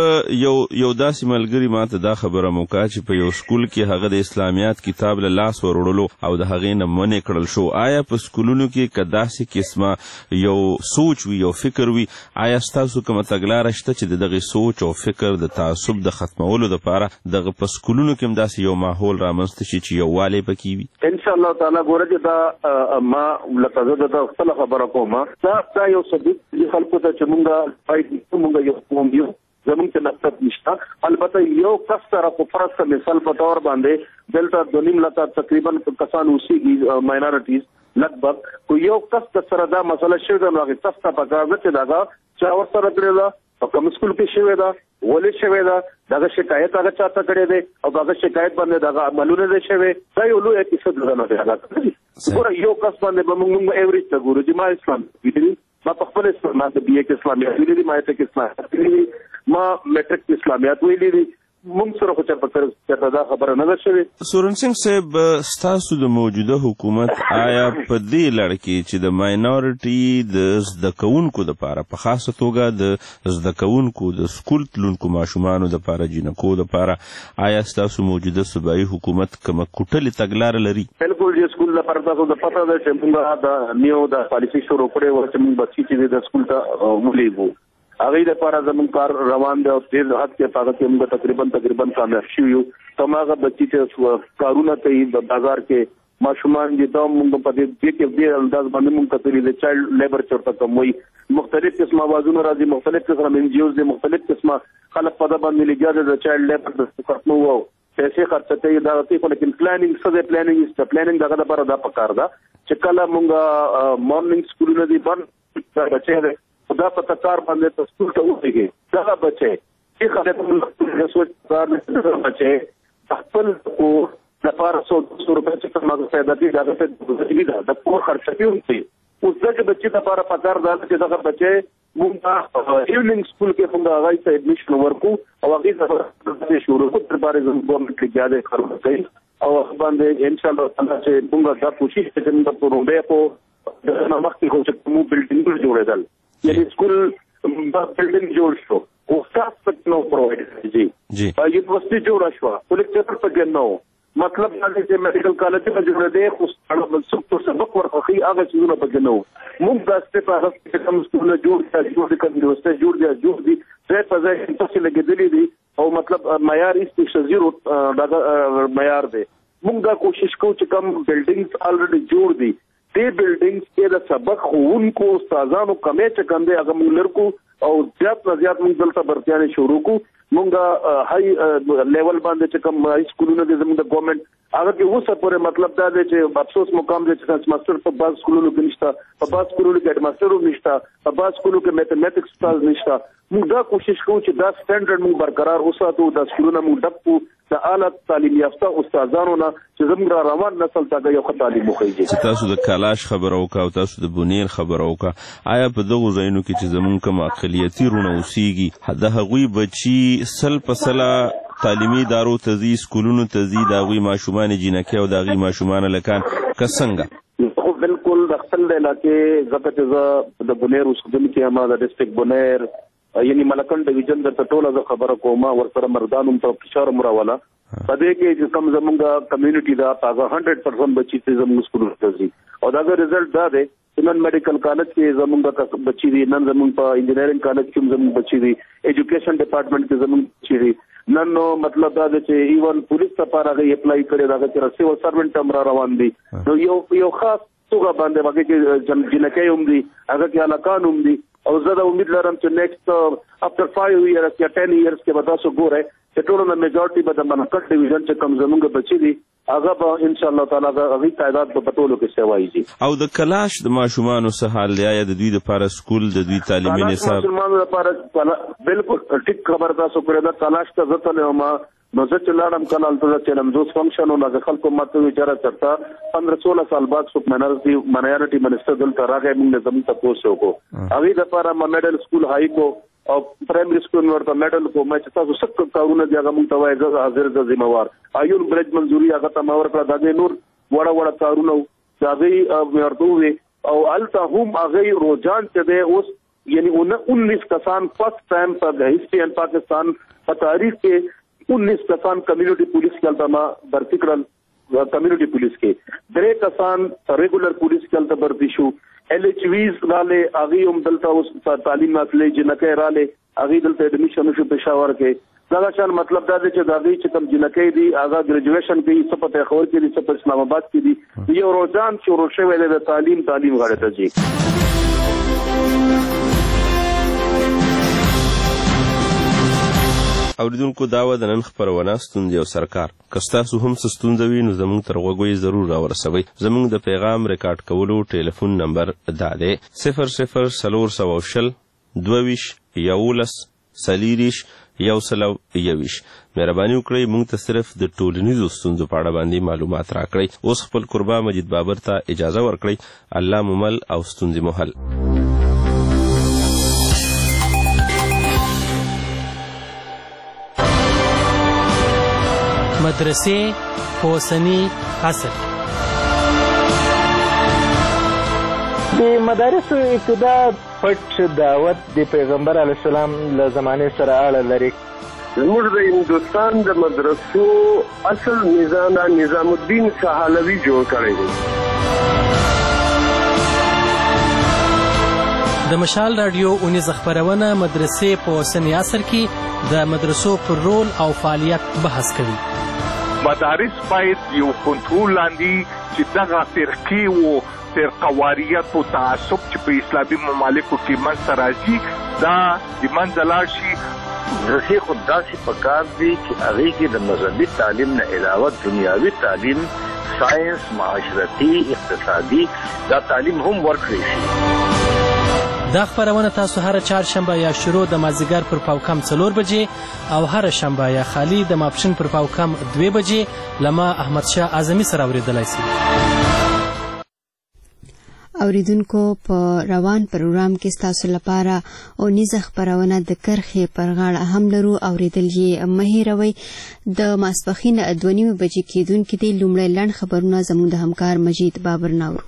یو داسې ملګری ماته دا خبره موکا چې په یو سکول کې هغه د اسلامیات کتاب له لاس وروړلو او د هغې نه منع کړل شو آیا په سکولونو کې کداسې قسمه یو سوچ وي یو فکر وي آیا ستاسو کومه تګلاره شته چې دغه سوچ او فکر د تعصب د ختمولو لپاره دغه په سکولونو کې هم داسې یو ماحول رامنځته شي چې یووالی پکې وي ان شاء الله تعالی ګوره چې دا ما لکه زه د خپل خبره کوم دا یو ثبوت دی خلکو ته چې مونږ یو قوم یو زمونږ ته نفرت نشته البته یو کس سره په فرض کا مثال په تور باندې دلته 2.5 لکه تقریبا کسان اوسېږي ماینورټیز لګبګ کو یو کس سره دا مسله شوه دا هغه کس ته پکاره چې دا چا ور سره کړل په کوم سکول کې شوه دا ولې شوه دا شکایت هغه چاته کړی دی او هغه شکایت باندې دا عملونه دي شوه دا یو لوی اپیسوډ نه دی هغه ګوره یو کس باندې به موږ ایوریج ته ګورو چې ما اسلام ویلي ما په خپل اسلام د بي اې اسلامیات ویلي ما ته اسلام ویلي ما میټریک اسلامیات ویلي موږ سره خو چرته دا خبره نه ده شوې سورن سنگ صاحب ستاسو د موجوده حکومت آیا په دې لړ کې چې د ماینورټي د زده کوونکو لپاره په خاصه توګه د زده کوونکو د سکول تلونکو ماشومانو لپاره جنکو لپاره آیا ستاسو موجوده صوبایي حکومت کومه کوټلې تګلاره لري بالکل چې سکول لپاره تاسو د پته ده چې موږ دا نیو د پالیسي شروع کړې و چې موږ بچی چې د سکول ته ولېږو هغه لپاره زموږ کار روان دی او ډېر حد کې پاګه کې موږ تقریبا کامیاب شو تماغه بچی ته کارونه کوي د بازار کې ماشومان دي دا موږ په دې کې ډېر انداز باندې موږ کتلې د چایلډ لیبر چورته کوموي مختلف قسمه आवाजونه راځي مختلف قسمه ان جی اوز دي مختلف قسمه خلک په دا باندې لګیا د چایلډ لیبر د ختمو وو پیسې خرڅ کوي دا ته لیکن پلانینګ څه دی پلانینګ دغه لپاره دا پکار ده چې کله موږ مارنینګ سکولونه دي باندې بچي خدا په تکار باندې ته سکول ته وځي دا بچي چې خلک موږ سوچ کار نه بچي خپل کو د 400 روپے چې کومه پیدا دي دا د کور خرچه کوي. اوس دغه بچی د لپاره پکار ده چې دغه بچی موږ ایونینګ سکول کې موږ هغه ته ایډمیشن ورکو او هغه د شروع په باره زموږ ګورنمنت کې زیاده کار کوي او باندې ان شاء الله تعالی چې موږ دا کوشش کوو چې په روډه په د مخکې خو چې موږ بلډینګ جوړېدل یعنی سکول بلډینګ جوړ شو او تاسو په نو پرووایډ دي یونیورسيټي جوړ شو کلیکټر په ګنو مطلب دا دی چې میډیکل کالج په جوړه دی خو څو څو سبق ورخي هغه څه نه پګنو موږ د استفاده هڅه کوم سکول جوړ کړي یونیورسيټي جوړ دي څه په ځای تاسو لګیدلې دي او مطلب معیار است زیرو دا معیار دی موږ دا کوشش کوو چې کوم بلډینګز الریډي جوړ دي دې بلډینګز کې د سبق خوونکو استادانو کمې چې کوم دی هغه موږ لرکو او زیات موږ دلته برتیانه شروع کو مونږه هاي لیول باندې چې کوم هاي سکولونه د زموږ د ګورنمنت هغه کې اوسه پورې مطلب دا دی چې افسوس مقام دی چې ماستر په باز سکولونو کې نشته په باز سکولونو کې ماستر نشته په باز سکولونو کې میتھمیټکس استاد نشته موږ دا کوشش کوو چې دا سټانډرډ موږ برقرار وساتو د سکولونو موږ ډکو د اعلی تعلیم یافته استادانو نه چې زموږ روان نسل ته یو ښه تعلیم وخیږي. تاسو د کلاش خبرو او تاسو د بونیر خبرو آیا په دغه ځایونو کې چې زموږ کوم اقلیتي رونه اوسېږي د هغوی بچي سل پسله تعلیمي ادارو ته ځي سکولونو ته ځي د هغوی ماشومان جینکې او د هغوی ماشومان هلکان که څنګه؟ بالکل د خپل علاقې ځکه چې زه د بونیر اوسېدونکی یم د ډسټرکټ بونیر یعنی ملکن ډیویژن د ټوله زه خبره کوم ورسره مردان هم ته فشار مراوله په دې کې چې کوم زموږ کمیونټي دا هغه 100% بچي چې زموږ سکولونو ته ځي او دا رزلټ دا دی نن میډیکل کالج کې زموږ بچي دي نن زموږ په انجینرینګ کالج کې زموږ بچي دي ایجوکیشن ډپارټمنټ کې زموږ بچي دي نن نو مطلب دا دی چې ایون پولیس لپاره هغه اپلای کړي دا چې سیول سروانټ هم روان دي نو یو خاص توګه باندې هغه کې جنکې هم دي هغه کې علاقان هم دي او زه دا امید لرم چې نیکسټ افټر 5 ایئرز یا 10 ایئرز کې به تاسو ګورئ چې ټولو نه میجورټي به د منکټ ډیویژن چې کوم زموږ بچي دي هغه به ان شاء الله تعالی هغه تعداد په ټولو کې سوای دي. او د کلاش د ماشومانو څه حال دی یا د دوی لپاره سکول د دوی تعلیمي نصاب ماشومانو لپاره بالکل ټیک خبر تاسو کړی دا کلاش ته ځته له نو زه چې لاړم کله هلته چې لمزوس فنکشن و د خلکو ماته ویچاره چرته 15-16 سال بعد څوک ماینورټي منسټر دلته راغی موږ زموږ تپوس وکړو هغوی دپاره ما میډل سکول هائی کو او پرایمري سکول ورته میډل کو ما چې تاسو څه کارونه دي هغه موږ ته وایي زه حاضر زه ذمہوار ایون برج منظوري هغه ته ما ورکړه د هغې نور وړه کارونه د هغوی مې ورته ووې او هلته هم هغوی روجان چې دی اوس یعنی 19 کسان فرسٹ ټایم په هسټري اینڈ پاکستان په تاریخ کې 19 کسان کمیونٹی پولیس کې الته ما برتی کړل کمیونٹی پولیس کې 3 کسان ریګولر پولیس کې الته برتی شو LHVs راله اغي هم دلته اوس تعلیم حاصلې جنکې راله اغي دلته اډمیشن شو پېښور کې دا شان مطلب دا دی چې دا غي چې کوم جنکې دي هغه ګریجویشن کوي څه په خبر کې دي څه په اسلام آباد کې دي یو روزان شروع شوی دی د تعلیم غړې ته جی. اوریدونکو داوا د نن خبرونه ستونزې او سرکار که ستاسو هم څه ستونزه وي نو زموږ تر غوږو یې ضرور راورسوئ. زموږ د پیغام ریکارډ کولو ټلیفون نمبر دا دی 00 22 11 40 121. مهرباني وکړئ موږ ته صرف د ټولنیزو ستونزو په اړه باندې معلومات راکړئ. اوس خپل قربا مجید بابر ته اجازه ورکړئ. الله مو مل او ستونزې مو حل. مدرسې په اوسني عصر د مدارسو ابتدا پټ دعوت د پیغمبر علیه السلام له زمانې سره اړه لري. زموږ د هندوستان د مدرسو اصل نظام الدین سهالوي جوړ کړی دی. د مشال رادیو اونیز خبرونه مدرسې په اوسني عصر کې د مدرسو پر رول او فعالیت بحث کوي. مدارس باید یو کنټرول لاندې چې دغه فرقې و فرقواریت او تعصب چې په اسلامي ممالکو کې منځته راځي دا د منځه لاړ شي. مدرسې خو داسې پکار دي چې هغې کې د مذهبي تعلیم نه علاوه دنیاوي تعلیم ساینس معاشرتي اقتصادي دا تعلیم هم ورکړی شي. دا خپرونه تاسو هر چهارشنبه یا شروع د مازدیګر پر پاوکم 4 بجې او هر شنبه یا خالی د ماپښین پر پاوکم 2 بجې لما احمد شاه اعظمي سره اوریدلای شئ. اوریدونکو په روان پروګرام کې تاسو لپاره اونیزه خبرونه د کرخې پر غاړه هم لرو. اوریدل یې مه هېروئ. د ماسپښین 2:30 بجې کېدونکې دي. لومړی لنډ خبرونه زموږ د همکار مجید بابر ناورو.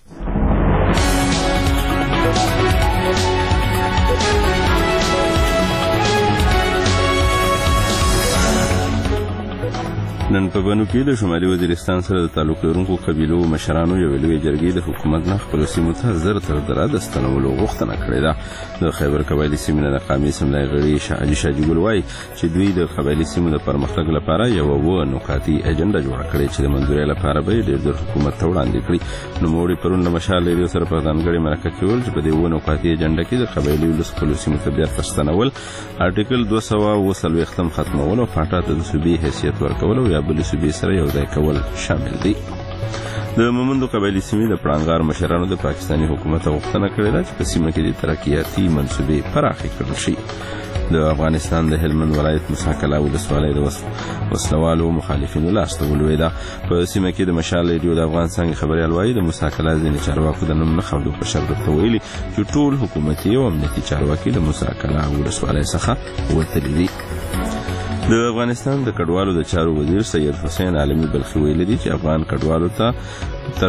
نن په بنو کې د شمالي وزیرستان سره د تعلق لرونکو قبیلو مشرانو یو لوی جرګې د حکومت نه خپل سیمو ته زر تر دره د ستنولو غوښتنه کړې ده. د خیبر قبایلي سیمې نه قامي سملای غړي شاهجي شاجګل وایي چې دوی د قبایلي سیمو د پرمختګ لپاره یو نقاطي اجنډا جوړه کړې چې د منځوري لپاره به ډېر د حکومت ته وړاندې کړي. نو موړي پرون د مشال لري سره په ځانګړي مرکه کې ول چې په دې نقاطي اجنډا کې د قبایلي ولس خپل سیمو ته بیا تستنول، آرټیکل 240 ختمول او فاټا ته د صوبې حیثیت ورکول او یا بل صوبې سره یو ځای کول شامل دي. د مومندو قبایلي سیمې د پړانګار مشرانو د پاکستاني حکومت غوښتنه کړې ده چې په سیمه کې د ترقیاتي منصوبې پراخې کړل شي. د افغانستان د هلمند ولایت موسی کلا ولسوالۍ د وسلوالو مخالفینو لاسته ولوېده. په سیمه کې د مشال ریډیو د افغان څنګه خبريال وایي د موسی کلا ځینې چارواکو د نوم نه خبرو په شرط ته ویلي چې ټول حکومتي او امنیتي چارواکي د موسی کلا ولسوالۍ څخه وتلي دي. د افغانستان د کډوالو د چارو وزیر سید حسین عالمي بلخي ویلي دي چې افغان کډوال تر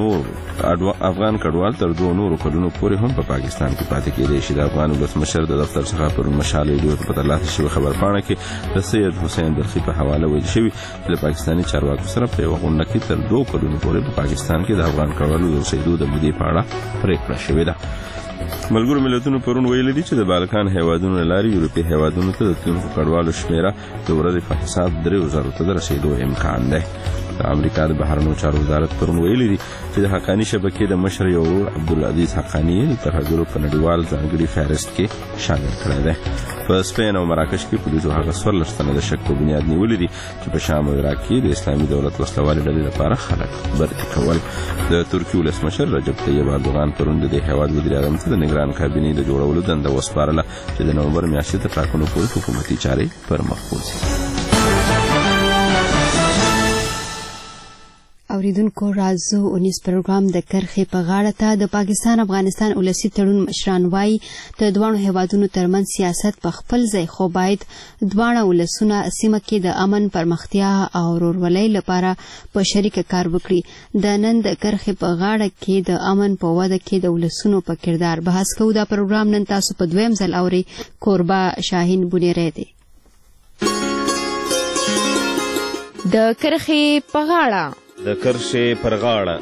2 نورو کلونو پورې هم په پاکستان کې پاتې کېدای شي. د افغان ولسمشر د دفتر څخه پر مشال ریډیو ته په ترلاسه شوې خبرپاڼه کې د سید حسین بلخي په حواله ویل شوي چې د پاکستاني چارواکو سره په یوه غونډه کې تر 2 کلونو پورې په پاکستان کې د افغان کډوالو د اوسېدو د مودې په اړه پرېکړه شوې ده. ملګرو ملتونو پرون ویلي دي چې د بالکان هیوادونو لاري یورپي هیوادونو ته د تلونکو کډوالو شمیره د ورځې په حساب 3000 ته رسیدو امکان دی. د امریکا د بهرنیو چارو وزارت پرون ویلي دي چې د حقانی شبکې د مشر یو ورور عبدالعزیز حقانی د ترهګرو په نړیوال ځانګړي فهرست کې شامل کړی دی. په سپین او مراکش کې پولیسو هغه 14 تنه د شک په بنیاد نیولي دي چې په شام او عراق کې د اسلامي دولت وسلوالې ډلې لپاره خلک برتي کول. د ترکیې ولسمشر رجب طیب اردوغان پرون د دې هیواد وزیر اعظم ته د نگران کابینې د جوړولو دنده وسپارله چې د نومبر میاشتې تر ټاکنو پورې حکومتي چارې پر مخ بوځي. اوریدونکو راځو اونیز پروګرام د کرخې په غاړه ته. د پاکستان افغانستان ولسی تړون مشران وایي د دوه هیوادونو ترمنځ سیاست په خپل ځای خو باید دوه ولسونه سیمه کې د امن پرمختیا او ورورولۍ لپاره په شریکه کار وکړي. د نن د کرخې په غاړه کې د امن په وده کې د ولسونو په کردار بحث کوو. دا پروګرام نن تاسو په دویم ځل اوري. کوربه شاهین بونیری دی. د کرخې په غاړه د کرښې پر غاړه.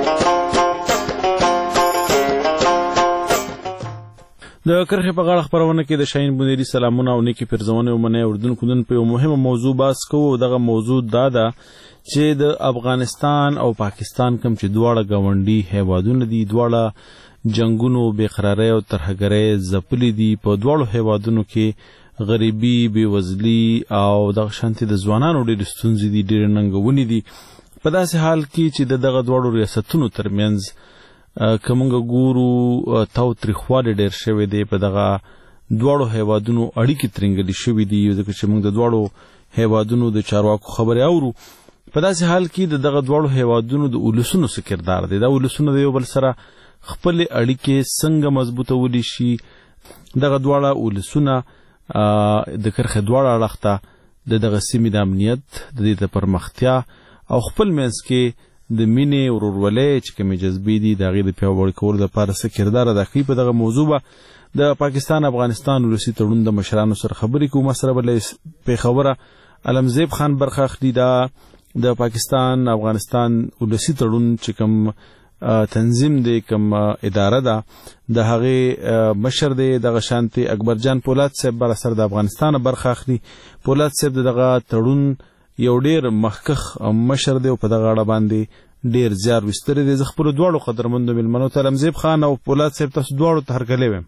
د کرښې په غاړه خبرونه کې د شاهین بونیری سلامونه او نیکی پرزونه ومنه اردوونکو نن په یو مهمه موضوع بحث کوو. دغه موضوع دا ده چې د افغانستان او پاکستان کوم چې دواړه ګاونډي هیوادونه دي، دواړه جنگونو بېقرارۍ او ترهګرۍ ځپلي دي. په دواړو هیوادونو کې غریبي، بېوزلي او دغه شانتې د ځوانانو ډېرې ستونزې دي، ډېرې ننګونې دي. په داسې حال کې چې دغه دواړو ریاستونو ترمنځ که موږ ګورو تاوتریخوالی ډېر شوی دی. په دغه دواړو هیوادونو اړیکې ترنګلې شوي دي ځکه چې موږ د دواړو هیوادونو د چارواکو خبرې اورو. په داسې حال کې دغه دواړو هیوادونو د ولسونو څه کردار دی. دا ولسونه د یو بل سره خپلې اړیکې څنګه مضبوطولی شي. دغه دواړه ولسونه د کرښې دواړه اړخ ته دغه سیمې د امنیت، د دې د پرمختیا او خپل منځ کې د مینې ورورولۍ چې کومې جذبې دي د هغې د پیاوړي کولو لپاره څه کردار ادا کوي. په دغه موضوع به د پاکستان افغانستان ولسي تړون د مشرانو سره خبرې کوو. ما سره به له پېښوره علمزیب خان برخه اخلي. دا د پاکستان افغانستان ولسي تړون چې کوم تنظیم دی، کوم اداره ده، د هغې مشر دی دغه شانتې اکبرجان پولاد صاحب بر سره د افغانستان برخه اخلي. پولاد صاحب دغه تړون یو ډېر مخکښ مشر دی او په دغه اړه باندې ډېر زیار ویستلی دی. زه خپلو دواړو قدرمندو مېلمنو ته علمزیب خان او پولاد صاحب تاسو دواړو ته هرکلی ویم.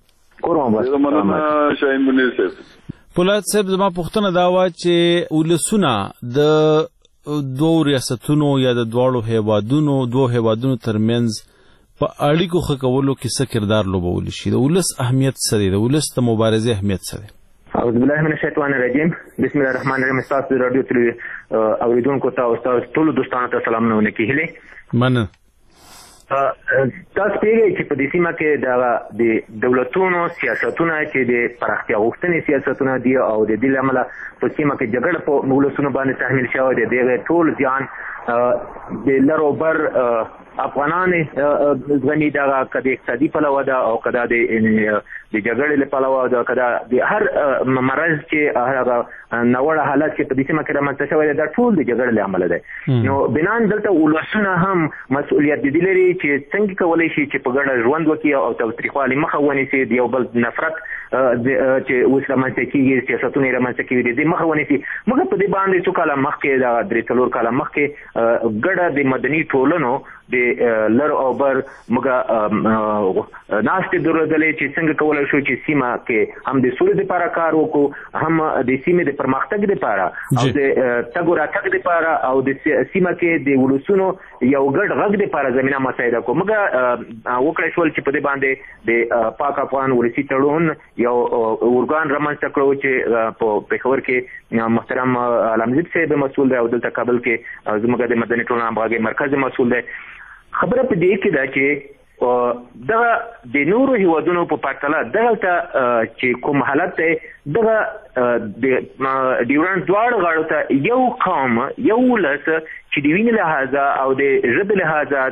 پولاد صاحب زما پوښتنه دا وه چې ولسونه د دوو ریاستونو یا د دوو هیوادونو ترمنځ په اړیکو ښه کولو کې څه کردار لوبولی شي؟ د ولس اهمیت څه دی؟ د ولس د مبارزې اهمیت څه دی؟ اعوذ بالله من الشیطان الرجیم. بسم الله الرحمن الرحیم. تاسو رادیو تلوي اوریدونکو ته او ټول دوستانو ته سلامونه ونکړي. مننه. تاسو پیږئ چې په دې سیمه کې د دولتونو سیاستونه چې د پراختیا غوښتنې سیاستونه دي او د دې له امله په سیمه کې جګړه په ولسونو باندې تحمیل شوی دی. دغه ټول زیان د لر او بر افغانان ځغني دغه که د اقتصادي پلوه ده او که دا د جګړې له پلوه ده، که دا د هر مرض چې هغه ناوړه حالت چې په دې سیمه کې رامنځته شوی دی دا ټول د جګړې له امله دی. نو بنان دلته ولسونه هم مسؤلیت د دې لري چې څنګه کولی شي چې په ګډه ژوند وکړي او تاوتریخوالي مخه ونیسي، د یو بل نفرت چې اوس رامنځته کېږي، سیاستونه یې رامنځته کېږي، د دې مخه ونیسي. مګر په دې باندې څو کاله مخکې دا 3-4 کاله مخکې ګډه د مدني ټولنو د لر او بر موږ ناستې درلودلې چې څنګه کولی شو چې سیمه کې هم د سولې دپاره کار وکړو، هم د سیمې د پرمختګ دپاره او د تګ و راتګ دپاره او د سیمه کې د ولسونو یو ګډ غږ دپاره زمینه مساعده کړو. موږ وکړی شول چې په دې باندې د پاک افغان ولسي تړون یو ارګان رامنځته کړو چې په پېښور کې محترم علمزیب صاحب مسؤل دی او دلته کابل کې زموږ د مدني ټولنې همغږۍ مرکز مسؤل دی. خبره په دې کې ده چې دغه د نورو هیوادونو په پرتله دغلته چې کوم حالت دی دغه د ډیورنډ دواړو غاړو ته یو قوم یو ولس چې د وینې لحاظه او د ژبې لحاظه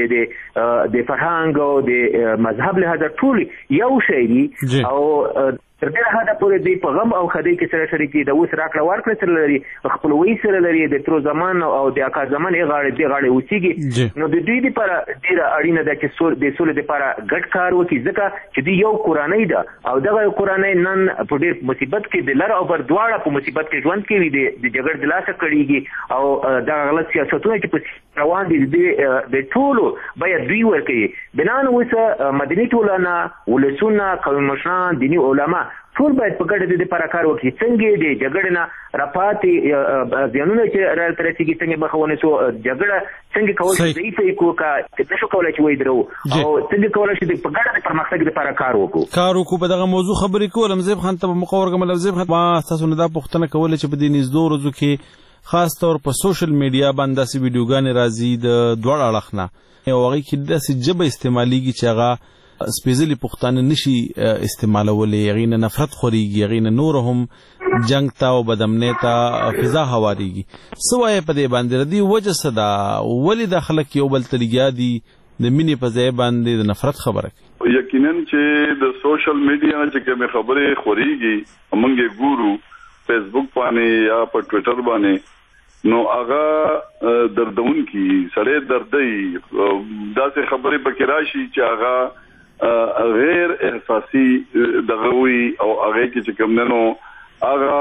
د فرهنګ او د مذهب لحاظه ټول یو شی دي او تر ډېره حده پورې دوی په غم او ښادۍ کې سره شریک دي. د اوس راکړه ورکړه سره لري، خپلوۍ سره لري، د ترو زمان او د اکا زمان یې غاړې دې غاړې اوسېږي. نو د دوی دپاره ډېره اړینه ده چې د سولې دپاره ګډ کار وکړي، ځکه چې دوی یو کورنۍ ده او دغه کورنۍ نن په ډېر مصیبت کې د لر او بر دواړه په مصیبت کې ژوند کوي، د جګړې د لاسه کړېږي او دغه غلط سیاستونه چې په روان دي د ټولو باید دوی ورکوي. بنان اوس مدني ټولنه، ولسونه، قومي مشران، دیني علما ټول باید په ګډه د دې لپاره کار وکړي، څنګه د جګړې نه راپاتې زیانونه چې راته رسېږي څنګه مخه ونیسو، جګړه څنګه کولی شي ضعیفه یې کړو که نشو کولی چې ودرو او څنګه کولی شي په ګډه د پرمختګ لپاره کار وکړو. په دغه موضوع خبرې کول علمزیب خان ته به موقع ورکړم. علمزیب خان، ما ستاسو نه دا پوښتنه کوله چې په دې نږدې ورځو کې خاص طور په سوشل میډیا باندې داسې ویډیوګانې راځي د دواړو اړخ نه او هغې کې داسې ژبه استعمالیږي چې هغه سپېڅلي پښتانه نشي استعمالولی، هغې نه نفرت خورېږي، هغې نه نور هم جنګ ته او بدامنۍ ته فضا هواریږي. څه وایې په دې باندې؟ د دې وجه څه ده؟ ولې دا خلک یو بل ته لګیا دي د مینې په ځای باندې د نفرت خبره کوي؟ یقینا چې د سوشل میډیا نه چې کومې خبرې خورېږي موږ یې ګورو فیسبوک باندې یا په ټویټر باندې، نو هغه دردونکي سړی دردوي، داسې خبرې پکې راشي چې هغه غیر احساسي دغه وي او هغې کې چې کوم نو هغه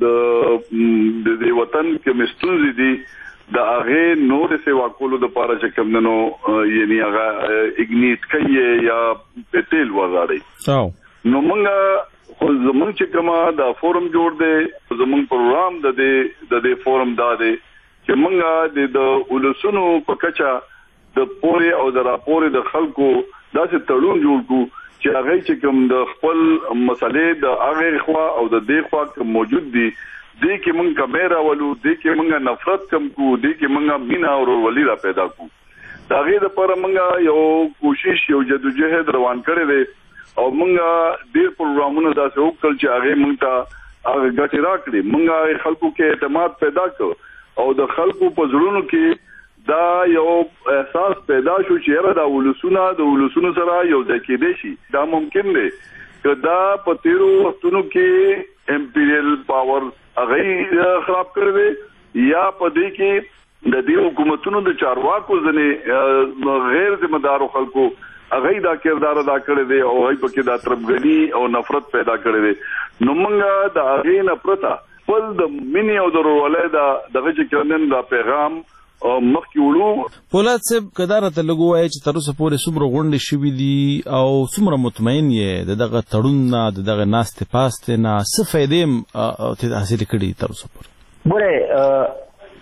د وطن کومې ستونزې دي د هغې نورې سیوا کولو دپاره چې کوم نو یعنې هغه اګنیټ کوي یا تیل وغواړي. نو موږ زمونږ چې کومه دا فورم جوړ دی، زمونږ پروګرام د دې فورم دا دی چې موږ د ولسونو په کچه د پورې او د راپورې د خلکو داسې تړون جوړ کړو چې هغه چې کوم د خپل مسلې د هغې خوا او د دې خوا کوم موجود دي دې کې موږ کمې راولو، دې کې موږ نفرت کم کړو، دې کې موږ مینه او ورورولي را پیدا کړو. د هغې دپاره موږ یو کوشش یو جدوجهد روان کړی دی او موږ ډېر پروګرامونه داسې وکړل چې هغې موږ ته هغه ګټې راکړې. موږ هغې خلکو کې اعتماد پیدا کړ او د خلکو په زړونو کې دا یو احساس پیدا شو چې یاره دا ولسونو سره یو ځای کېدی شي. دا ممکن دی که دا په تېرو وختونو کې امپیریل پاور هغې خراب کړی دی یا په دې کې د دې حکومتونو د چارواکو ځینې غیر ذمه دارو خلکو هغې دا کردار ادا کړی دی او هغې پکې دا تربګني او نفرت پیدا کړی دی. نو موږ د هغې نه پرته خپل د مینې او د ورورولۍ دغه چې کوم دا پیغام مخکې وړو. پولاد صاحب، که دا راته لږ ووایې چې تر اوسه پورې څومره غونډې شوي دي او څومره مطمئن یې د دغه تړون نه، د دغه ناستې پاستې نه څه فایدې حاصلې کړي تر اوسه پورې؟ ګورئ،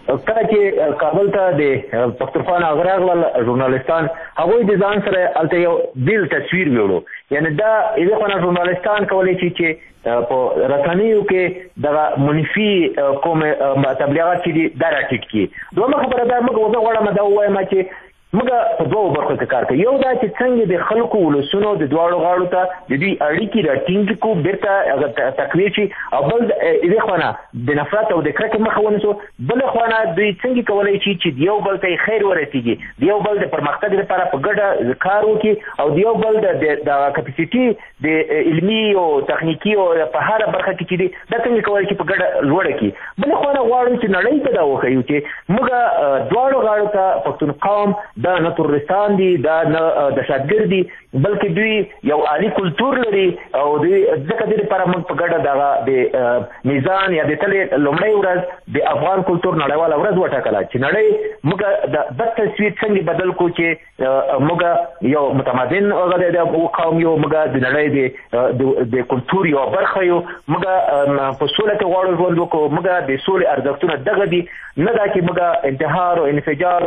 کله چې کابل ته د پښتونخوا نه راغلل ژورنالستان هغوی د ځان سره هلته یو بیل تصویر ویوړو یعنی دا یوې خوا نه ژورنالستان کولی شي چې په رسنیو کې دغه منفي کوم تبلیغات چې دي دا راټیټ کړي. دویمه خبره دا موږ زه غواړم دا ووایم چې موږ په دوو برخو کې کار کوو. یو دا چې څنګه د خلکو ولسونو د دواړو غاړو ته د دوی اړیکې راټینګ کړو بیرته هغه تقویه شي او بل یوې خوا نه د نفرت او د کرکې مخه ونیسو بله خوا نه دوی څنګه کولی شي چې د یو بل ته خیر ورسیږي د یو بل د پرمختګ لپاره په ګډه کار وکړي او د یو بل د کپاسیټي د علمي او تخنیکي او په هره برخه کې چې دي دا څنګه کولی شي په ګډه لوړه کړي. بله خوا نه غواړو چې نړۍ ته دا وښیو چې موږ دواړو غاړو ته پښتون قوم دا نه ترورستان دي دا نه دهشتګرد دي بلکې دوی یو عالي کلتور لري او دوی ځکه دې لپاره موږ په ګډه دغه د میزان یا د تلې لومړۍ ورځ د افغان کلتور نړیواله ورځ وټاکله چې نړۍ موږ د تصویر څنګه بدل کړو چې موږ یو متمدن قوم یو موږ د نړۍ د کلتور یو برخه یو موږ په سوله کې غواړو ژوند وکړو موږ د سولې ارزښتونه دغه دي نه دا چې موږ انتحار او انفجار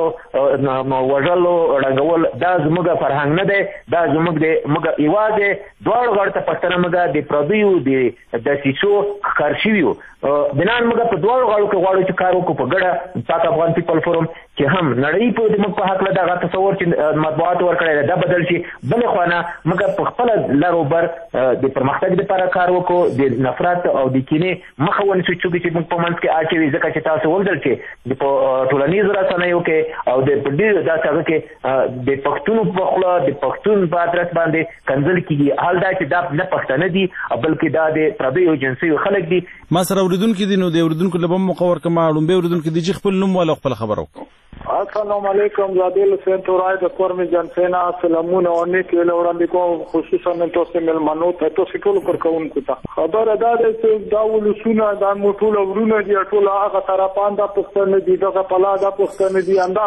او وژلو ړنګول دا زموږ فرهنګ نه دی دا زموږ د موږ یوازې دواړو غاړو ته پښتانه موږ د پردیو د دسیسو ښکار شوي یو بنان موږ په دواړو غاړو کې غواړو چې کار وکړو په ګډه پاک افغان پیپل فورم چې هم نړۍ په زموږ په هکله دغه تصور چې مطبوعاتو ورکړی دی دا بدل شي بلې خوا نه موږ په خپله لر و بر د پرمختګ دپاره کار وکړو د نفرت او د کینې مخه ونیسو چې موږ په منځ کې اچوي ځکه چې تاسو ولیدل چې په ټولنیزو رسنیو کې او د په ډېرو داسې هغه کې د پښتونو په خوله د پښتون په ادرس باندې کنځل کېږي حال دا چې دا نه پښتانه دي بلکې دا د پردیو جنسیو خلک دي. ما سره اورېدونکي دي نو د اورېدونکو له به موقع ورکړم ړومبی اورېدونکي دي چې خپل نوم والا خپله خبره وکړو. السلام علیکم زادیل حسین تورای د قرم جنسینا سلامونه او نیک له وړاندې کوم خصوصا تاسو ملمنو ته تاسو ټول کارکونکو ته خبره ده چې دا ولسونه دا ټول ورونه دي ټول هغه طرفان د پښتون دي دغه پلا د پښتون دي انده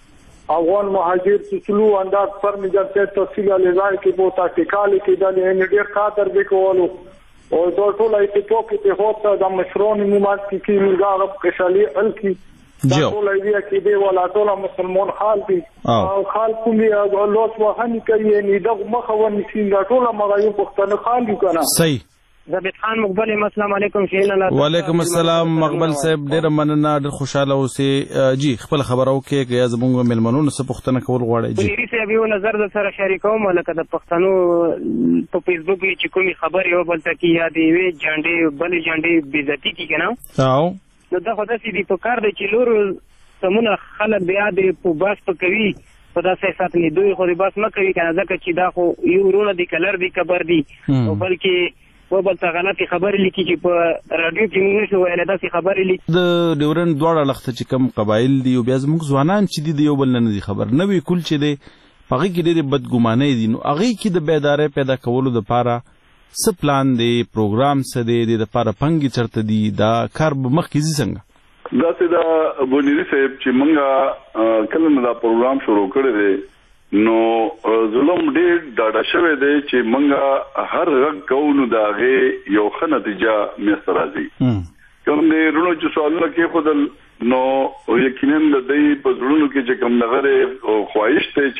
افغان مهاجر چې څلو انداز پر مجلس تفصیل لزای کې بو تاکتیکال کې د انډیر قادر وکولو او دا ټول ایتو کې ته هوته د مشرون مومات کې ملګر خوشالي الکی دا ټول ایدیا کې دی ولا ټول مسلمان خال دي او خال کومي الله سبحانه کوي نه دغه مخاوني سین دا ټول مغایو پښتنه خال دي کنه صحیح. زبید خان مقبل السلام علیکم شیل الله وعلیکم السلام مقبل صاحب ډیر مننه ډیر خوشاله اوسئ جی خپل خبرو کې یا زموږ ملمنونو څه پوښتنه کول غواړي جی ډیری صاحب یو نظر د سره شریکوم لکه د پښتنو په فیسبوک کې چې کومي خبر یو بل ته کې یادې وي جنډې بل جنډې بیزتی کی کنه او نو دا خو داسې دي په کار دی چې لور سمونه خلک بیا د په باس په کوي په داسې سات نه دوی خو د باس نه کوي کنه ځکه چې دا خو یو ورونه دي کلر دي کبر دي او بلکې و بل څه غلطي خبرې لیکي چې په رادیو کې موږ نشو ویلی داسې خبرې لیکي د ډیورنډ دواړه لخته چې کم قبایل دي او بیا زموږ ځوانان چې دي د یو بل نه دي خبر نه وي کل چې دی په هغې کې ډېرې بدګمانۍ دي نو هغې کې د بیدارۍ پیدا کولو دپاره څه پلان دی پروګرام څه دی د دپاره پنګې چېرته دي دا کار به مخکې ځي څنګه داسې دا بونیري صاحب چې موږ کله نه دا پروګرام شروع کړی دی نو ظلم ډېر ډاډه شوی دی چې موږ هر غږ کوو نو د هغې یو ښه نتیجه منځته راځي کوم د وروڼو چې سوالونه کېښودل نو یقینا د دوی په زړونو کې چې کوم دغه خواهش دی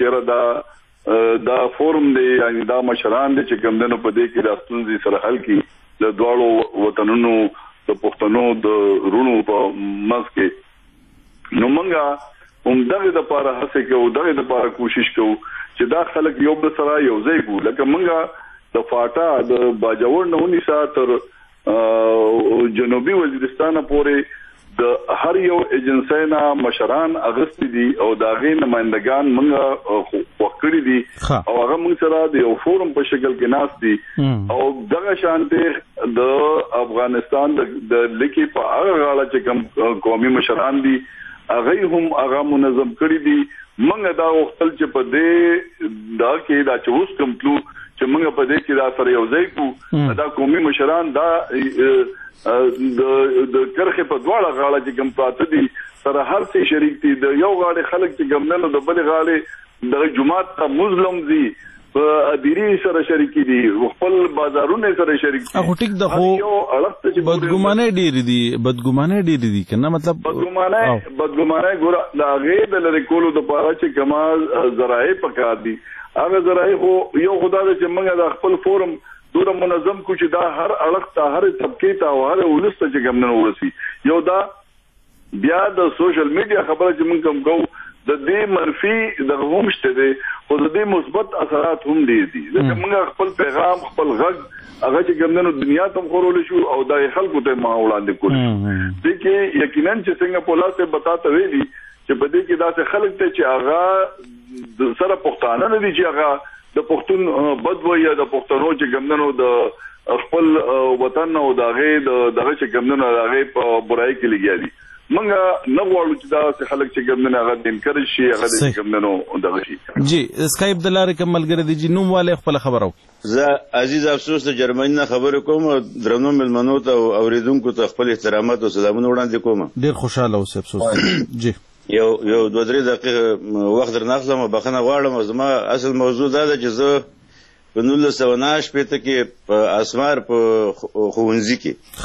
چېرې دا فورم دی یعنې دا مشران دی چې کوم دی نو په دې کې دا ستونزې سره حل کړي د دواړو وطنونو د پښتنو د وروڼو په منځ کې نو موږ هم دغه دپاره هڅې کوو دغه دپاره کوشش کوو چې دا خلک یو بل سره یو ځای کړو لکه موږ د فاټا د باجوړ نه ونیسه تر جنوبي وزیرستان پورې د هر یو ایجنسی نه مشران اغستې دي او د هغې نمایندګان موږ خوښ کړي دي او هغه موږ سره د یو فورم په شکل کې ناست دي او دغه شانتې د افغانستان د لیکې په هغه غاړه چې کوم قومي مشران دي هغه هم هغه منظم کړی دي موږ دا وختل چې په دې دا کې دا چې اوس کوم تلو چې موږ په دې کې دا سره یو ځای کو دا قومي مشران دا د کرخه په دواړه غاړه چې کوم پراته دي سره هر څه شریک دي د یو غاړه خلک چې ګمنه د بل غاړه د جمعات ته مسلم دي په اديري سره شریک دي خپل بازارونه سره شریک دي هغه ټیک د خو بدګمانه ډېری دي کنه مطلب بدګمانه ګور دا غي د لری کولو د پاره چې کما زراعي پکار دي هغه زراعي خو یو خدای چې موږ د خپل فورم دوره منظم کو چې دا هر اړخ ته هر طبقه ته او هر ولست چې ګمنه ورسي یو دا بیا د سوشل میډیا خبره چې موږ کوم کو د دې منفي د هم شته دي او د دې مثبت اثرات هم دي ځکه موږ خپل پیغام خپل غږ هغه چې ګمنه دنیا ته خورول شو او د خلکو ته ما وړاندې کول دي کې یقینا چې څنګه پولا ته بتاته ویلي چې بده کې داسې خلک ته چې هغه سره پښتانه نه دي چې هغه د پښتون بدوي یا د پښتنو چې ګمنو د خپل وطن او دغه چې ګمنو دغه په برای کې لګیا دي منګه نه غواړو چې دا خلک چې ګمنو هغه د انکار شي هغه د ګمنو دغه شي جی اسکایپ د لارې کوم ملګری دي چې نوم والے خپل خبرو زه عزیز افسوس ته جرمني نه خبرې کوم درنو ملمنو ته او اوریدونکو ته خپل احترامات او سلامونه وړاندې کوم ډیر خوشاله اوسه افسوس جی یو 2-3 دقیقې وخت درناخلم بخنه غواړم زما اصل موضوع دا ده چې زه په 1998 کې په اسمار په خوونځي کې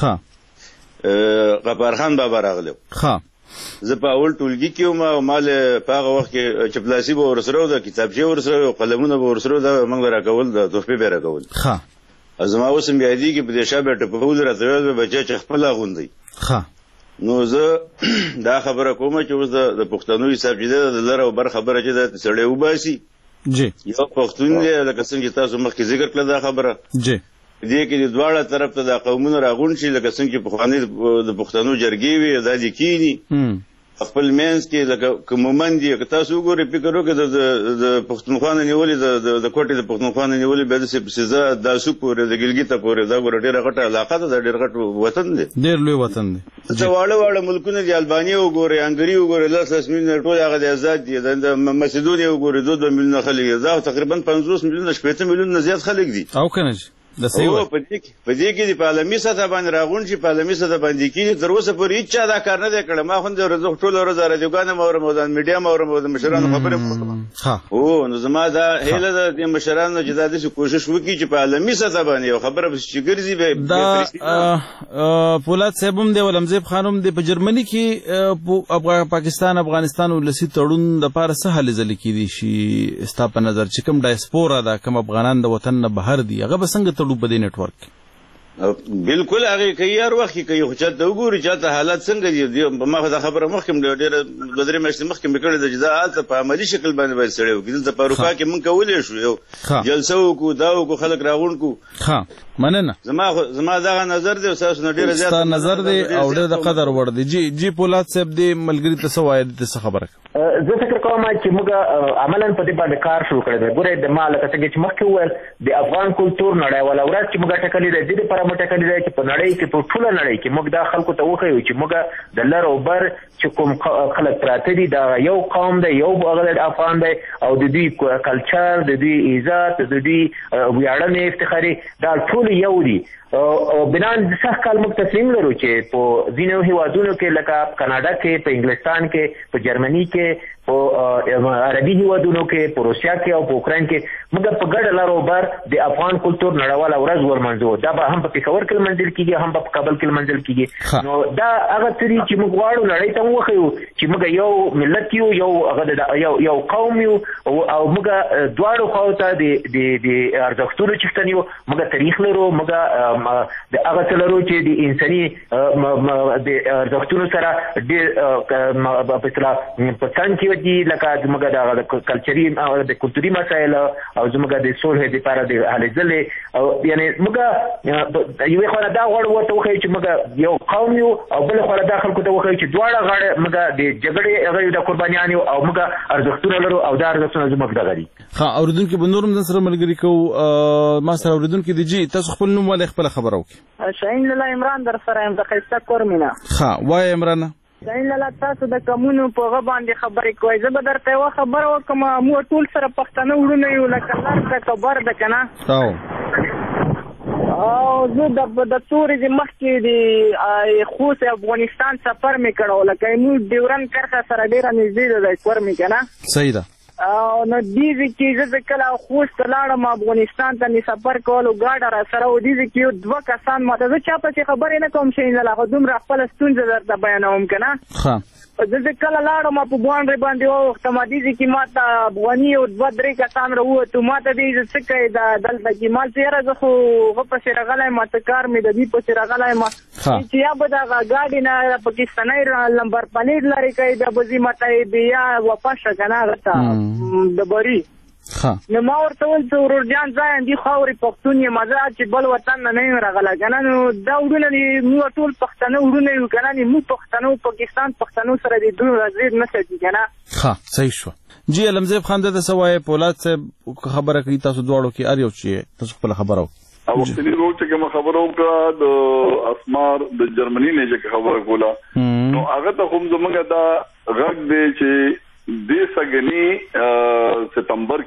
ها غفارخان بابا راغلی ها زه په اول ټولګي کې وم او مال په هغه وخت کې چپلاسي به ورسره د کتابچې ورسره قلمونه به ورسره دا موږ راکول د تحفې به راکول ها زما اوس هم یادي کې په دې شابه ټپول راځي به بچا چې خپل غوندي ها نو زه دا خبره کوم چې اوس د پښتنو حساب چې د لر او بر خبره چې د سړی وباسي جی یو پښتون دی لکه څنګه تاسو مخکې ذکر کړل دا خبره جی دې کې د دواړه طرف ته د قومونو راغون شي لکه څنګه په خواني د پښتنو جرګې وي دا د کینی خپل مینس کې لکه کومند دي که تاسو وګورئ فکر وکړئ د پښتونخوا نیولې د کوټې د پښتونخوا نیولې به د سزا د سو پورې د ګلګیته پورې دا ګور ډیره غټه علاقه ده ډیر غټ وطن دی ډیر لوی وطن دی چې واړه ملکونه دی البانیا وګورئ انګری وګورئ لاس مليون ټول هغه د آزاد دي د مسدونیا وګورئ 2 مليون خلک دا تقریبا 50 مليون 80 مليون نه زیات خلک دي او کنه د سیو په دې کې د پارلماني سطح باندې راغون شي پارلماني سطح باندې کې تر اوسه پورې هیڅ دا کار نه کړ ما خوند ورځ ټول ورځ راځوګان مور موزان میډیا مور موزان مشرانو خبره ها او نو زما دا هله د مشرانو چې دا د کوشش وکړي چې پارلماني سطح باندې خبره چې ګرځي به پولاد صاحبم دی ولمزيب خانم دی په جرمني کې پاکستان افغانستان ولسی تړون د پاره څه حل ځل کې دي شي ستا په نظر چې کوم ډایسپورا دا کوم افغانان د وطن نه بهر دي هغه بسنګ په دې نت ورک بالکل هغه کوي هر وخت کوي خو چې ته وګوري چې حالات څنګه دي ما خو خبره مخکم ډېر بدري مېشت مخکم کړي د جزاءات په عملی شکل باندې باید سړیو کې د پروفا کې مونږ کولې شو یو جلسه وکړو دا وکړو خلک راغون کو ها مننه زما دا نظر دی تاسو نه ډېر زیات نظر دی او ډېر د قدر ور دی جی پولاد صاحب دی ملګری ته سوای د څه خبره زه فکر کوم چې موږ عملاً په دې باندې کار شروع کړی دی ګوره د مال څنګه چې مخکې وویل د افغان کلتور نړیوال ورځ چې موږ ټکلې ده د دې لپاره موږ ټکلې ده چې په نړۍ کې په ټوله نړۍ کې موږ دا خلکو ته وښیو چې موږ د لر او بر چې کوم خلک پراته دي دا یو قوم دی یو هغه افغان دی او د دوی کلچر د دوی عزت د دوی ویاړنې افتخاري دا ټول یو دي او بنان د سخت کال موږ تصمیم لرو چې په ځینو هیوادونو کې لکه کاناډا کې په انګلستان کې په جرمني کې په عربي هیوادونو کې په روسیا کې او په اوکراین کې موږ په ګډه لارو بر د افغان کلتور نړیواله ورځ ورمنځو دا به هم په پېښور کې لمانځل کېږي هم په کابل کې لمانځل کېږي نو دا هغه څه چې موږ غواړو نړۍ ته وښیو چې موږ یو ملت یو یو قوم یو او موږ دواړو خواو ته د ارزښتونو څښتن یو موږ تاریخ لرو موږ د هغه څه لرو چې د انساني د ارزښتونو سره ډېر په څنګ کې دي لکه موږ د کلچري د کلتوري مسایل او زموږ د صلح لپاره د هلې ځلې او یعنی موږ یوې خوا دا غواړو ورته وښیو چې موږ یو قوم یو او بل خوا دا خلکو ته وښیو چې دواړه غاړه موږ د جګړې هغه د قربانیان یو او موږ ارزښتونه لرو او دا ارزښتونه زموږ دغه دي ها اوریدونکو به نورم سره ملګری کوو ما سره اوریدونکو دي جی تاسو خپل نوم ولې خپل خبرو کې شاهین لاله عمران در سره ام د خیسته کورمینا ها وای عمران شاهین لاله تاسو د کمونو په غو باندې خبرې کوي زه به درته یو خبره وکم مو ټول سره پښتانه وړونه یو لکه لار د کبر د کنه او زه د تورې د مخکې د خوست افغانستان سفر مې کړو لکه مو ډیورن کرښه سره ډیره نږدې ده د کور مې کنه صحیح ده نو دې کې زه کله خوست لاړم افغانستان ته سفر کولو ګاډه را سره و دې کې دوه کسان ماته زه چا په خبرې نه کوم چې نه لا دومره خپل ستونزه درته بیانوم کنه زه کله لاړم په باندې باندې وخت ما دې کې ماته افغاني او دوه درې کسان راوته ماته دې څه کوي دا دلته کې مال تیرې زه خو په سر غلای ماته کار مې د دې په سر غلای ما چې یا به دا ګاډي نه پاکستاني نمبر پلیټ لري کوي د بزي ماته بیا واپس کنه غته د بری نو ما ورته ول چې ورور جان ځای اندي خاوري پښتون یې مزه چې بل وطن نه راغله کنه نو دا وډونه دي مو ټول پښتنو وډونه یو کنه نو مو پښتنو پاکستان پښتنو سره دي دوه راځي نه سړي کنه صحیح شو جی علمزیب خان د سوای پولاد صاحب خبره کوي تاسو دواړو کې اړ یو چې تاسو خپل خبرو او وختي روز چې کوم خبرو کا د اسمار د جرمني نه چې خبره کوله نو هغه ته هم زمونږ دا غږ دی چې د سګنی ستمبر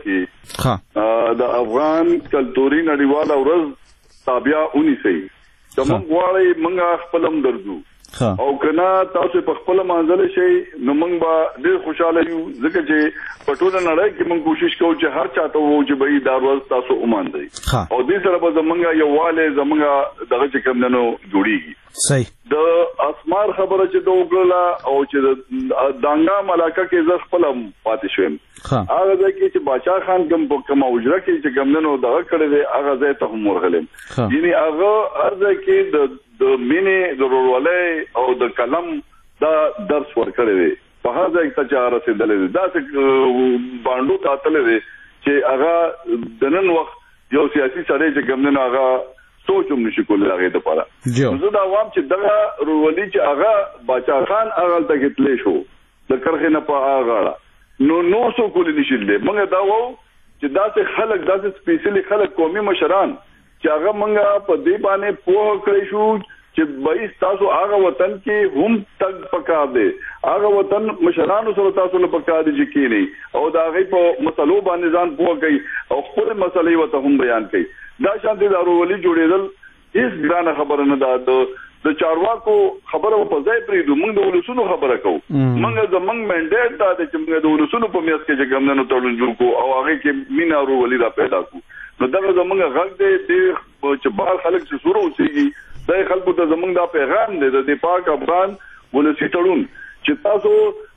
کې د افغان کلتوري نړیواله ورځ تابع 19 زموږ غواړي موږ خپلم درځو او کنا تاسو په خپل منځل شي نو موږ به ډېر خوشاله یو ځکه چې په ټول نړۍ کې موږ کوشش کوو چې هر چاته وو چې به دا ورځ تاسو وماندئ او دې سره به زمونږ یو والي زمونږ دغه چې کوم نو جوړیږي صحیح د اسمار خبره چې د وګړه او چې د دانګام علاقه کې ز خپلم پاتې شوم هغه ځکه چې بادشاہ خان کوم اوجره کې چې کوم نو دغه کړی دی هغه ځای ته هم ورغلم یعنی هغه ارزه کې د مینې د ورولې او د قلم دا درس ورکړی دی په هغه ځای ته چې رسیدلې دا څه باندې تاتلې دی چې هغه د نن وخت یو سیاسي سړی چې کوم نو هغه سوچوم نشي کولای هغه د پاره زه دا وام چې دغه ورولې چې هغه بادشاہ خان هغه ته کتلې شو د کرخه نه په هغه نو سو کولای نشي موږ دا وو چې داسې خلک داسې سپیشلی خلک قومي مشران چې هغه موږ په دې باندې پوه کړی شو چې بای تاسو هغه وطن کې هم تک پکا دی هغه وطن مشرانو سره تاسو له پکا دي چې کینی او دا غي په مسلو باندې ځان پوه کوي او خپل مسلې وته هم بیان کوي دا شانتي دارولي جوړېدل هیڅ ګرانه خبره نه ده د چارواکو خبره په ځای پریدو موږ د ولسونو خبره کوو موږ زمنګ منډیټ دا چې موږ د ولسونو په میاس کې چې ګمنو تړون جوړ کو او هغه کې مینا ورولي را پیدا کو نو دا زمنګ غږ دې چې بار خلک چې سورو اوسېږي دا خلکو ته زمنګ دا پیغام دی د پاک افغان ولسی تړون چې تاسو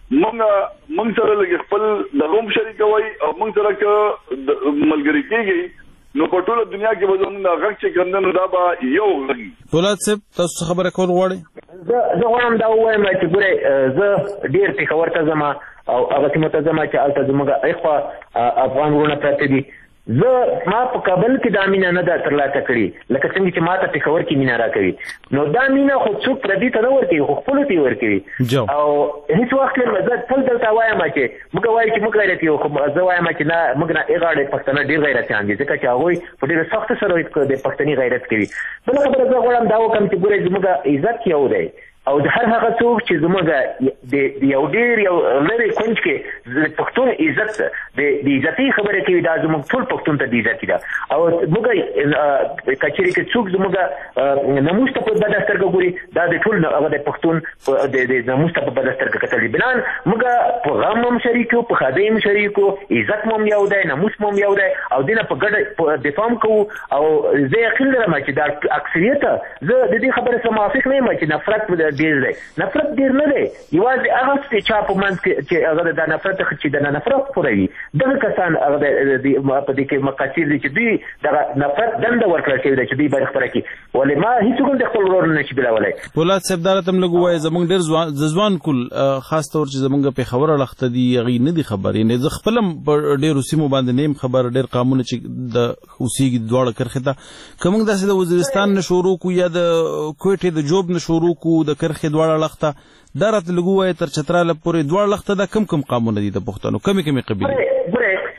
موږ سره لګ خپل د روم شریک وای او موږ سره ک ملګری کېږي نو په ټوله دنیا کې به زموږ د غږ چې کندنو دا به یو غږ دولت صاحب تاسو خبره کول غواړئ زه غواړم دا ووایم چې ګوره زه ډېر پېښور ته ځم او هغه سیمو ته ځم چې هلته زموږ اخوا افغان وروڼه پراته دي زه ما په کابل کې دا مینه نه ده ترلاسه کړې لکه څنګه چې ما ته پېښور کې مینه راکوي نو دا مینه خو څوک پردي ته نه ورکوي خو خپلو ته یې ورکوي او هېڅ وخت کې زه تل دلته وایم چې موږ وایو چې موږ غیرت یو خو زه وایم چې نه موږ نه غاړې پښتانه ډېر غیرتیان دي ځکه چې هغوی په ډېرو سختو سره د پښتني غیرت کوي بله خبره زه غواړم دا وکړم چې ګورئ زموږ عزت یو دی او د هر هغه څوک چې زموږ د یو ډېر یو لرې کونج کې د پښتون عزت د عزتي خبرې کوي دا زموږ ټول پښتون ته د عزتي ده او موږ کچېرې کې څوک زموږ ناموس ته په بده سترګه ګوري دا د ټول هغه د پښتون د ناموس ته په بده سترګه کتل دي بنان موږ په غم هم شریک یو په ښادۍ هم شریک یو عزت مو هم یو دی ناموس مو هم یو دی او دې نه په ګډه دفاع هم کوو او زه یقین لرم چې دا اکثریت زه د دې خبرې سره موافق نه یم چې نفرت ډېر دی نفرت ډېر نه دی یوازې هغه چې چا په منځ کې چې هغه د نفرت چې د نفرت خپروي دغه کسان هغه په دې کې مقاصد دي چې دوی دغه نفرت دنده ورکړل شوې ده چې دوی باید خپره کړي ولې ما هېڅوک د خپل ورور نه شي بېلولی پولاد صاحب دا راته هم لږ ووایه زموږ ډېر ځوان کول خاص طور چې زموږ پېښور اړخته دي هغوی نه دي خبر یعنې زه خپل هم په ډېرو سیمو باندې نه یم خبر ډېر قامونه چې د اوسېږي دواړه کرښې ته که موږ داسې د وزیرستان نه شروع کړو یا د کویټې د جوب نه شروع کړو د کرښې دواړه اړخته دا راته لږ ووایه تر چتراله پورې دواړه اړخته دا کم قامونه دي د پښتنو کمې قبیلې ګورئ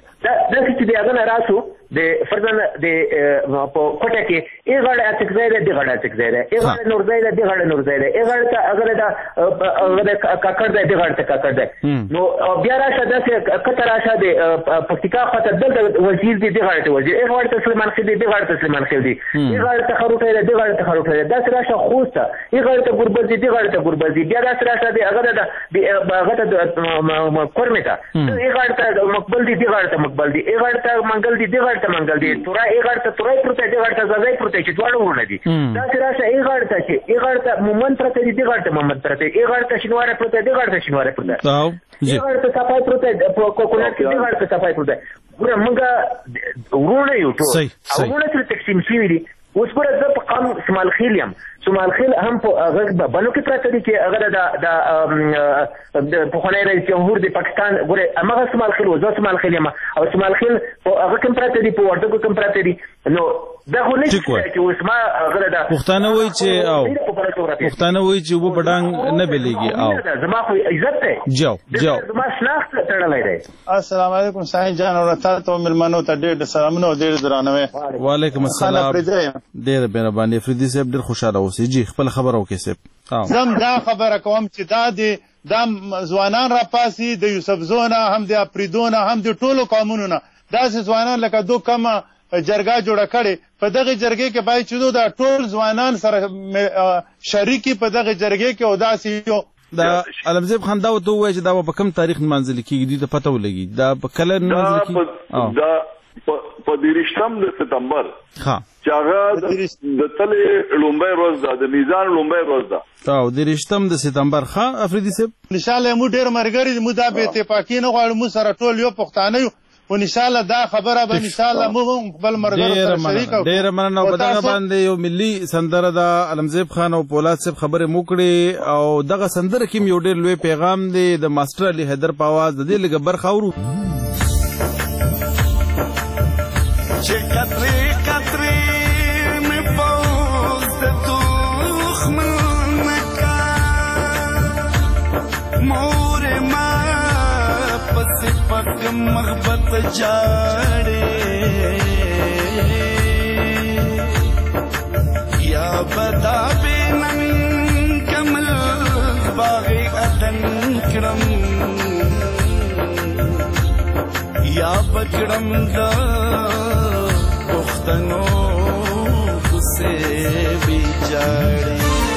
داسې چې د هغه نه راسو د فرضاً د په کوټه کې ای غاړه اڅک ځای دی غاړه اڅک ځای دی ای غاړه نور ځای دی غاړه نور ځای دی ای غاړه ته هغه د کاکړ دی غاړه ته کاکړ دی نو بیا راشه داسې کته راشه د پکتیکا خاطر دلته وزیر دی غاړه ته وزیر ای غاړه ته سلیمان خېل دی غاړه ته سلیمان خېل دی ای غاړه ته خروټه دی غاړه ته خروټه دی داسې راشه خوسته ای غاړه ته ګوربز دی غاړه ته ګوربز دی بیا داسې راشه دی هغه ته کورمه ته ای غاړه ته مقبل دی غاړه ته مقبل دی ای غاړه ته منګل دی غاړه ته منګل دی تورا ای غاړه ته تورای پروت دی غاړه ته زای پروت چې دواړه ورونه دي داسې راشه ای غاړه ته چې ای غاړه ته مومن پروت دی غاړه ته محمد پروت دی ای غاړه ته شینواره پروت دی غاړه ته شینواره پروت دی ای غاړه ته صفای پروت دی په کوکونات کې دی غاړه ته صفای پروت دی ګوره موږ ورونه یو ټول او ورونه تر تقسیم شوي دي اوس ګوره زه په قام شمال خیل یم شمال خیل هم په هغه بنو کې پراته دي چې هغه د پخوانی رئیس جمهور د پاکستان ګوره هماغه شمال خیل و زه شمال خیل یم او شمال خیل په هغه کې پراته دي په وردګو کې پراته دي نو دا خو نه چې اوس ما هغه د پښتانه وایي چې وب پډانګ نه بلیږي او زما خو عزت دی جو زما شناخت تړلای دی السلام علیکم صاحب جان او تاسو ملمنو ته ډېر سلامونه او ډېر درناوی وعلیکم السلام ډېر مهرباني فریدي صاحب ډېر خوشاله اوسئ جی خپل خبر او کیسه زم دا خبره کوم چې دا ځوانان را پاسي د یوسف زونه هم د افریدونه هم د ټولو قومونو نه داسې ځوانان لکه دو کمه جرګه جوړه کړي په دغه جرګې کې باید چې دا ټول ځوانان سره شریکي په دغه جرګې کې او داسې یو دا علمزیب خان دا وته وایي چې دا په کوم تاریخ منځل کېږي دې ته پته ولګي دا په کله منځل کېږي دا په 30 سپتمبر ها چې هغه د تلې لومبۍ ورځ ده د میزان لومبۍ ورځ ده او 30 سپتمبر ها افریدي صاحب ان شاء الله مو ډېر مرګري مو دا به اتفاقی نه غواړو مو سره ټول یو پښتانه یو و ان شاء الله دا خبره به ان شاء الله مو خپل مرګرو سره شریک ډېر مننه په دغه باندې یو ملي سندره د علمزیب خان او پولاد صاحب خبره موکړي او دغه سندره کې یو ډېر لوی پیغام دی د ماستر علي حیدر په आवाज د دې لګ برخه اورو چې کتري کتري مې پوز د دښمن کا مور ما پس پک محبت جاړې یا بدا بنن کمل باغ اتن کرم یا بکړم دا پښتنو کوسه بیچاړي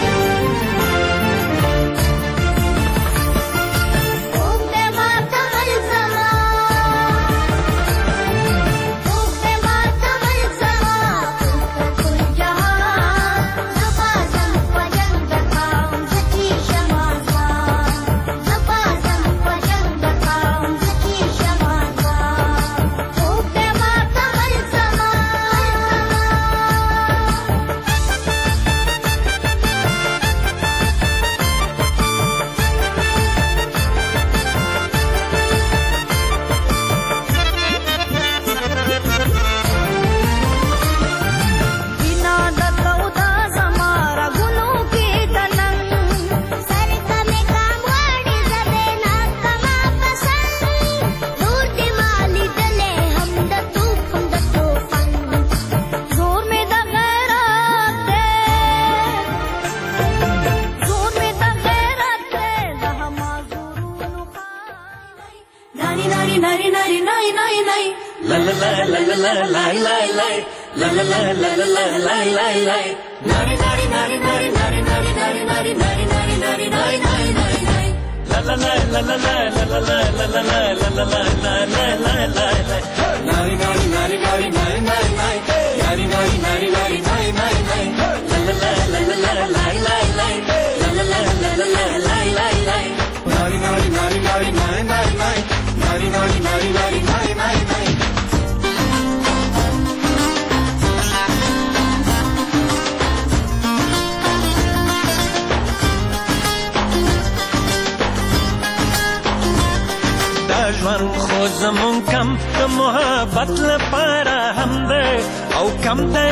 زمون کم د محبت لپاره هم ده او کم ده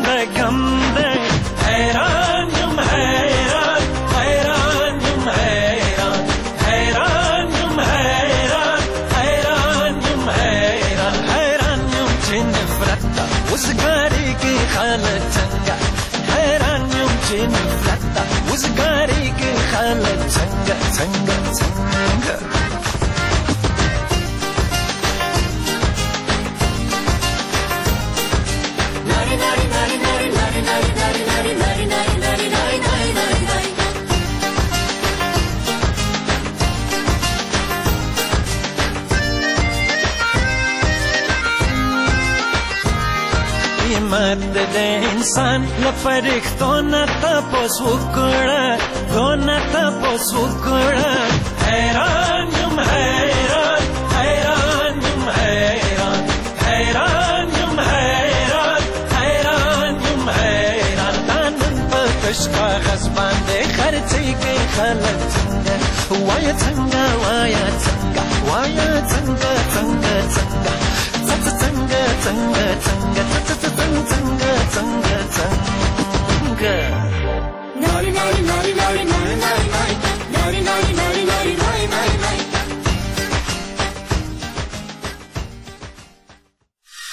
حیران یم حیران حیران یم حیران حیران یم حیران حیران یم حیران وزګاری کې خلک څنګه حیران یم چې نفلت وزګاری کې خلک څنګه څنګه څنګه قیمت د انسان لپاره نه تاسو وکړه نه تاسو وکړه حیران یم حیران حیران یم حیران حیران یم حیران حیران یم حیران نن په تشکا غصبان دې خرڅي کې خلک څنګه وایا څنګه وایا څنګه وایا څنګه څنګه څنګه څنګه څنګه څنګه څنګه څنګه څنګه ناری ناری ناری ناری ناری ناری ناری ناری ناری